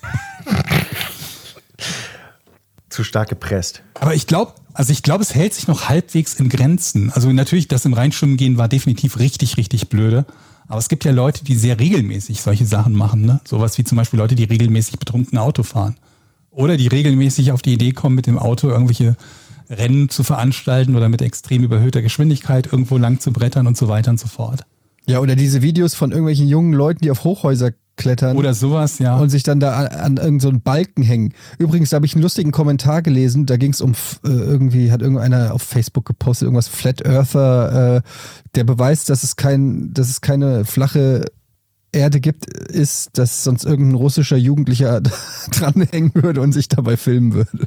Zu stark gepresst. Aber ich glaube, es hält sich noch halbwegs in Grenzen. Also natürlich, das im Rheinschwimmen gehen war definitiv richtig, richtig blöde. Aber es gibt ja Leute, die sehr regelmäßig solche Sachen machen, ne? Sowas wie zum Beispiel Leute, die regelmäßig betrunken Auto fahren. Oder die regelmäßig auf die Idee kommen, mit dem Auto irgendwelche Rennen zu veranstalten oder mit extrem überhöhter Geschwindigkeit irgendwo lang zu brettern und so weiter und so fort. Ja, oder diese Videos von irgendwelchen jungen Leuten, die auf Hochhäuser klettern. Oder sowas, ja. Und sich dann da an irgendeinen so Balken hängen. Übrigens, da habe ich einen lustigen Kommentar gelesen, da ging es um, hat irgendeiner auf Facebook gepostet, irgendwas Flat Earther, der Beweis, dass es keine flache Erde gibt, ist, dass sonst irgendein russischer Jugendlicher dranhängen würde und sich dabei filmen würde.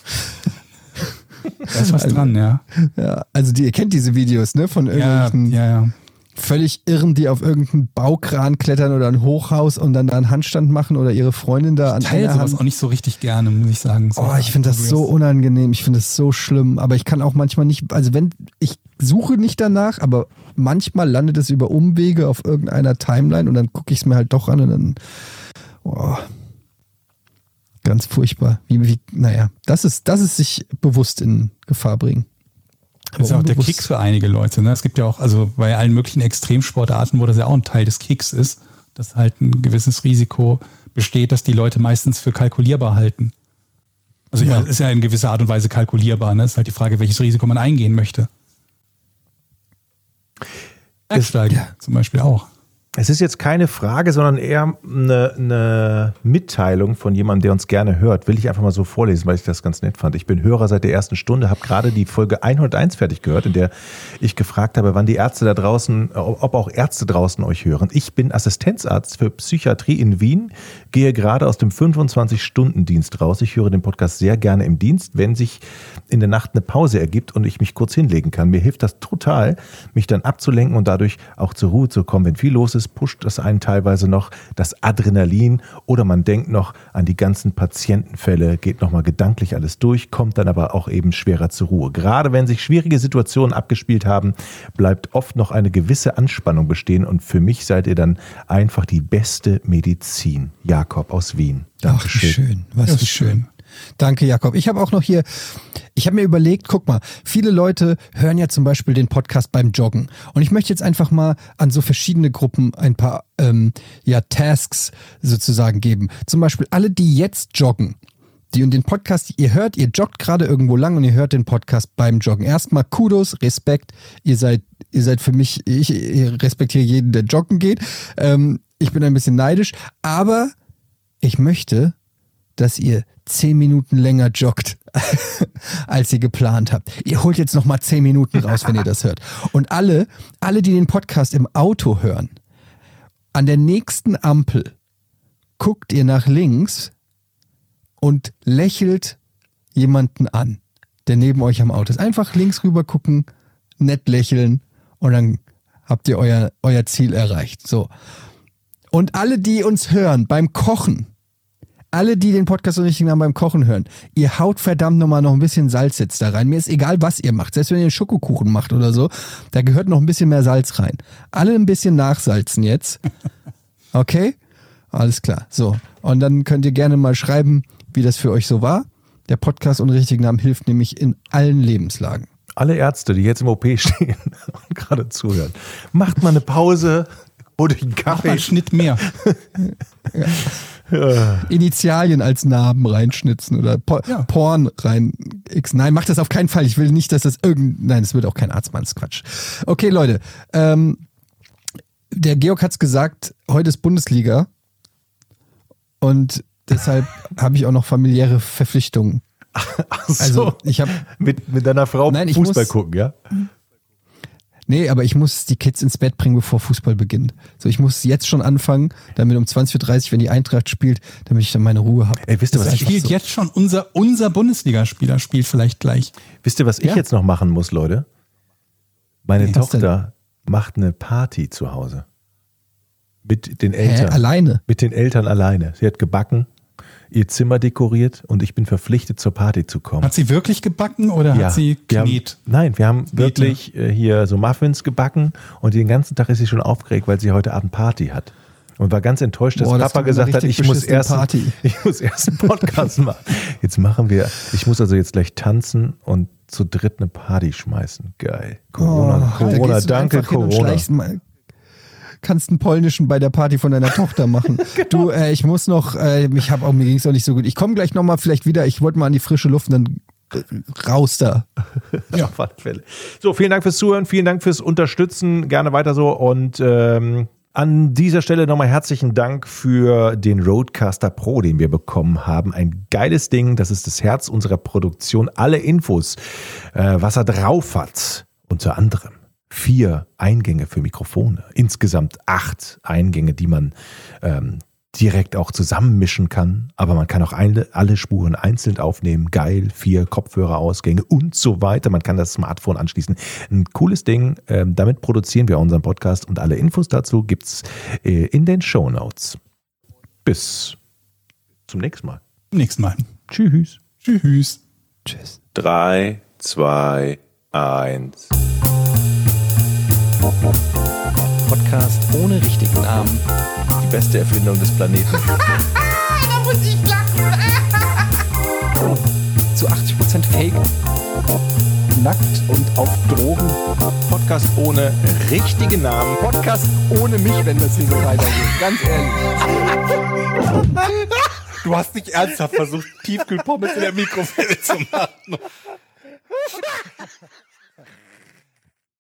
Da ist was dran, ja. Ja, also ihr kennt diese Videos, ne, von irgendwelchen völlig Irren, die auf irgendeinen Baukran klettern oder ein Hochhaus und dann da einen Handstand machen oder ihre Freundin da an einer Hand. Auch nicht so richtig gerne, muss ich sagen. So ich finde das so unangenehm, ich finde das so schlimm, aber ich kann auch manchmal nicht, also ich suche nicht danach, aber manchmal landet es über Umwege auf irgendeiner Timeline und dann gucke ich es mir halt doch an und dann ganz furchtbar. Naja, das ist sich bewusst in Gefahr bringen. Das ist ja auch der Kick für einige Leute. Ne? Es gibt ja auch, also bei allen möglichen Extremsportarten, wo das ja auch ein Teil des Kicks ist, dass halt ein gewisses Risiko besteht, dass die Leute meistens für kalkulierbar halten. Also ja, ist ja in gewisser Art und Weise kalkulierbar. Ne? Es ist halt die Frage, welches Risiko man eingehen möchte. Bergsteigen zum Beispiel auch. Es ist jetzt keine Frage, sondern eher eine Mitteilung von jemandem, der uns gerne hört. Will ich einfach mal so vorlesen, weil ich das ganz nett fand. Ich bin Hörer seit der ersten Stunde, habe gerade die Folge 101 fertig gehört, in der ich gefragt habe, wann die Ärzte da draußen, ob auch Ärzte draußen euch hören. Ich bin Assistenzarzt für Psychiatrie in Wien, gehe gerade aus dem 25-Stunden-Dienst raus. Ich höre den Podcast sehr gerne im Dienst, wenn sich in der Nacht eine Pause ergibt und ich mich kurz hinlegen kann. Mir hilft das total, mich dann abzulenken und dadurch auch zur Ruhe zu kommen. Wenn viel los ist, pusht das einen teilweise noch das Adrenalin oder man denkt noch an die ganzen Patientenfälle, geht nochmal gedanklich alles durch, kommt dann aber auch eben schwerer zur Ruhe. Gerade wenn sich schwierige Situationen abgespielt haben, bleibt oft noch eine gewisse Anspannung bestehen und für mich seid ihr dann einfach die beste Medizin. Jakob aus Wien. Dankeschön. Ach, wie schön. Was ist schön. Danke, Jakob. Ich habe auch noch hier, ich habe mir überlegt, guck mal, viele Leute hören ja zum Beispiel den Podcast beim Joggen. Und ich möchte jetzt einfach mal an so verschiedene Gruppen ein paar Tasks sozusagen geben. Zum Beispiel alle, die jetzt joggen, die und den Podcast, ihr joggt gerade irgendwo lang und ihr hört den Podcast beim Joggen. Erstmal Kudos, Respekt, ihr seid für mich, ich respektiere jeden, der joggen geht. Ich bin ein bisschen neidisch, aber ich möchte, dass ihr 10 Minuten länger joggt, als ihr geplant habt. Ihr holt jetzt nochmal 10 Minuten raus, wenn ihr das hört. Und alle, die den Podcast im Auto hören, an der nächsten Ampel guckt ihr nach links und lächelt jemanden an, der neben euch am Auto ist. Einfach links rüber gucken, nett lächeln und dann habt ihr euer Ziel erreicht. So. Und alle, die uns hören beim Kochen, alle, die den Podcast so richtig beim Kochen hören, ihr haut verdammt nochmal noch ein bisschen Salz jetzt da rein. Mir ist egal, was ihr macht. Selbst wenn ihr einen Schokokuchen macht oder so, da gehört noch ein bisschen mehr Salz rein. Alle ein bisschen nachsalzen jetzt. Okay? Alles klar. So. Und dann könnt ihr gerne mal schreiben, wie das für euch so war. Der Podcast ohne richtigen Namen hilft nämlich in allen Lebenslagen. Alle Ärzte, die jetzt im OP stehen und gerade zuhören, macht mal eine Pause, Oder einen Mach mal Kaffee. einen Schnitt mehr. Initialien als Narben reinschnitzen oder Porn rein. Nein, mach das auf keinen Fall. Ich will nicht, dass das Nein, das wird auch kein Arzt machen. Das ist Quatsch. Okay, Leute. Der Georg hat's gesagt, heute ist Bundesliga. Und deshalb habe ich auch noch familiäre Verpflichtungen. Ach so. Also, ich habe mit deiner Frau Fußball gucken, ja? Nee, aber ich muss die Kids ins Bett bringen, bevor Fußball beginnt. So, ich muss jetzt schon anfangen, damit um 20.30 Uhr, wenn die Eintracht spielt, damit ich dann meine Ruhe habe. Ey, wisst ihr, was Spielt so? jetzt schon unser Bundesligaspieler spielt vielleicht gleich. Wisst ihr, was ich jetzt noch machen muss, Leute? Meine Was Tochter macht eine Party zu Hause. Mit den Eltern. Alleine? Mit den Eltern alleine. Sie hat gebacken, ihr Zimmer dekoriert und ich bin verpflichtet, zur Party zu kommen. Hat sie wirklich gebacken oder hat sie Knet? Wir haben wirklich hier so Muffins gebacken und den ganzen Tag ist sie schon aufgeregt, weil sie heute Abend Party hat. Und war ganz enttäuscht, dass Papa gesagt hat, ich muss erst einen Podcast machen. Ich muss also jetzt gleich tanzen und zu dritt eine Party schmeißen. Geil. Corona, danke Corona. Kannst einen polnischen bei der Party von deiner Tochter machen. Genau. Du, ich muss noch, mir ging es auch nicht so gut. Ich komme gleich nochmal vielleicht wieder. Ich wollte mal an die frische Luft und dann raus da. Ja, auf alle Fälle. So, vielen Dank fürs Zuhören, vielen Dank fürs Unterstützen. Gerne weiter so und an dieser Stelle nochmal herzlichen Dank für den Rodecaster Pro, den wir bekommen haben. Ein geiles Ding, das ist das Herz unserer Produktion. Alle Infos, was er drauf hat, unter anderem 4 Eingänge für Mikrofone, insgesamt 8 Eingänge, die man direkt auch zusammenmischen kann, aber man kann auch alle Spuren einzeln aufnehmen, geil, 4 Kopfhörerausgänge und so weiter, man kann das Smartphone anschließen, ein cooles Ding, damit produzieren wir unseren Podcast und alle Infos dazu gibt's in den Shownotes. Bis zum nächsten Mal. Tschüss. Tschüss. 3, 2, 1. Podcast ohne richtigen Namen. Die beste Erfindung des Planeten. Da muss ich lachen. Zu 80% Fake. Nackt und auf Drogen. Podcast ohne richtigen Namen. Podcast ohne mich, wenn das hier so weitergeht. Ganz ehrlich. Du hast nicht ernsthaft versucht, Tiefkühlpommes in der Mikrowelle zu machen.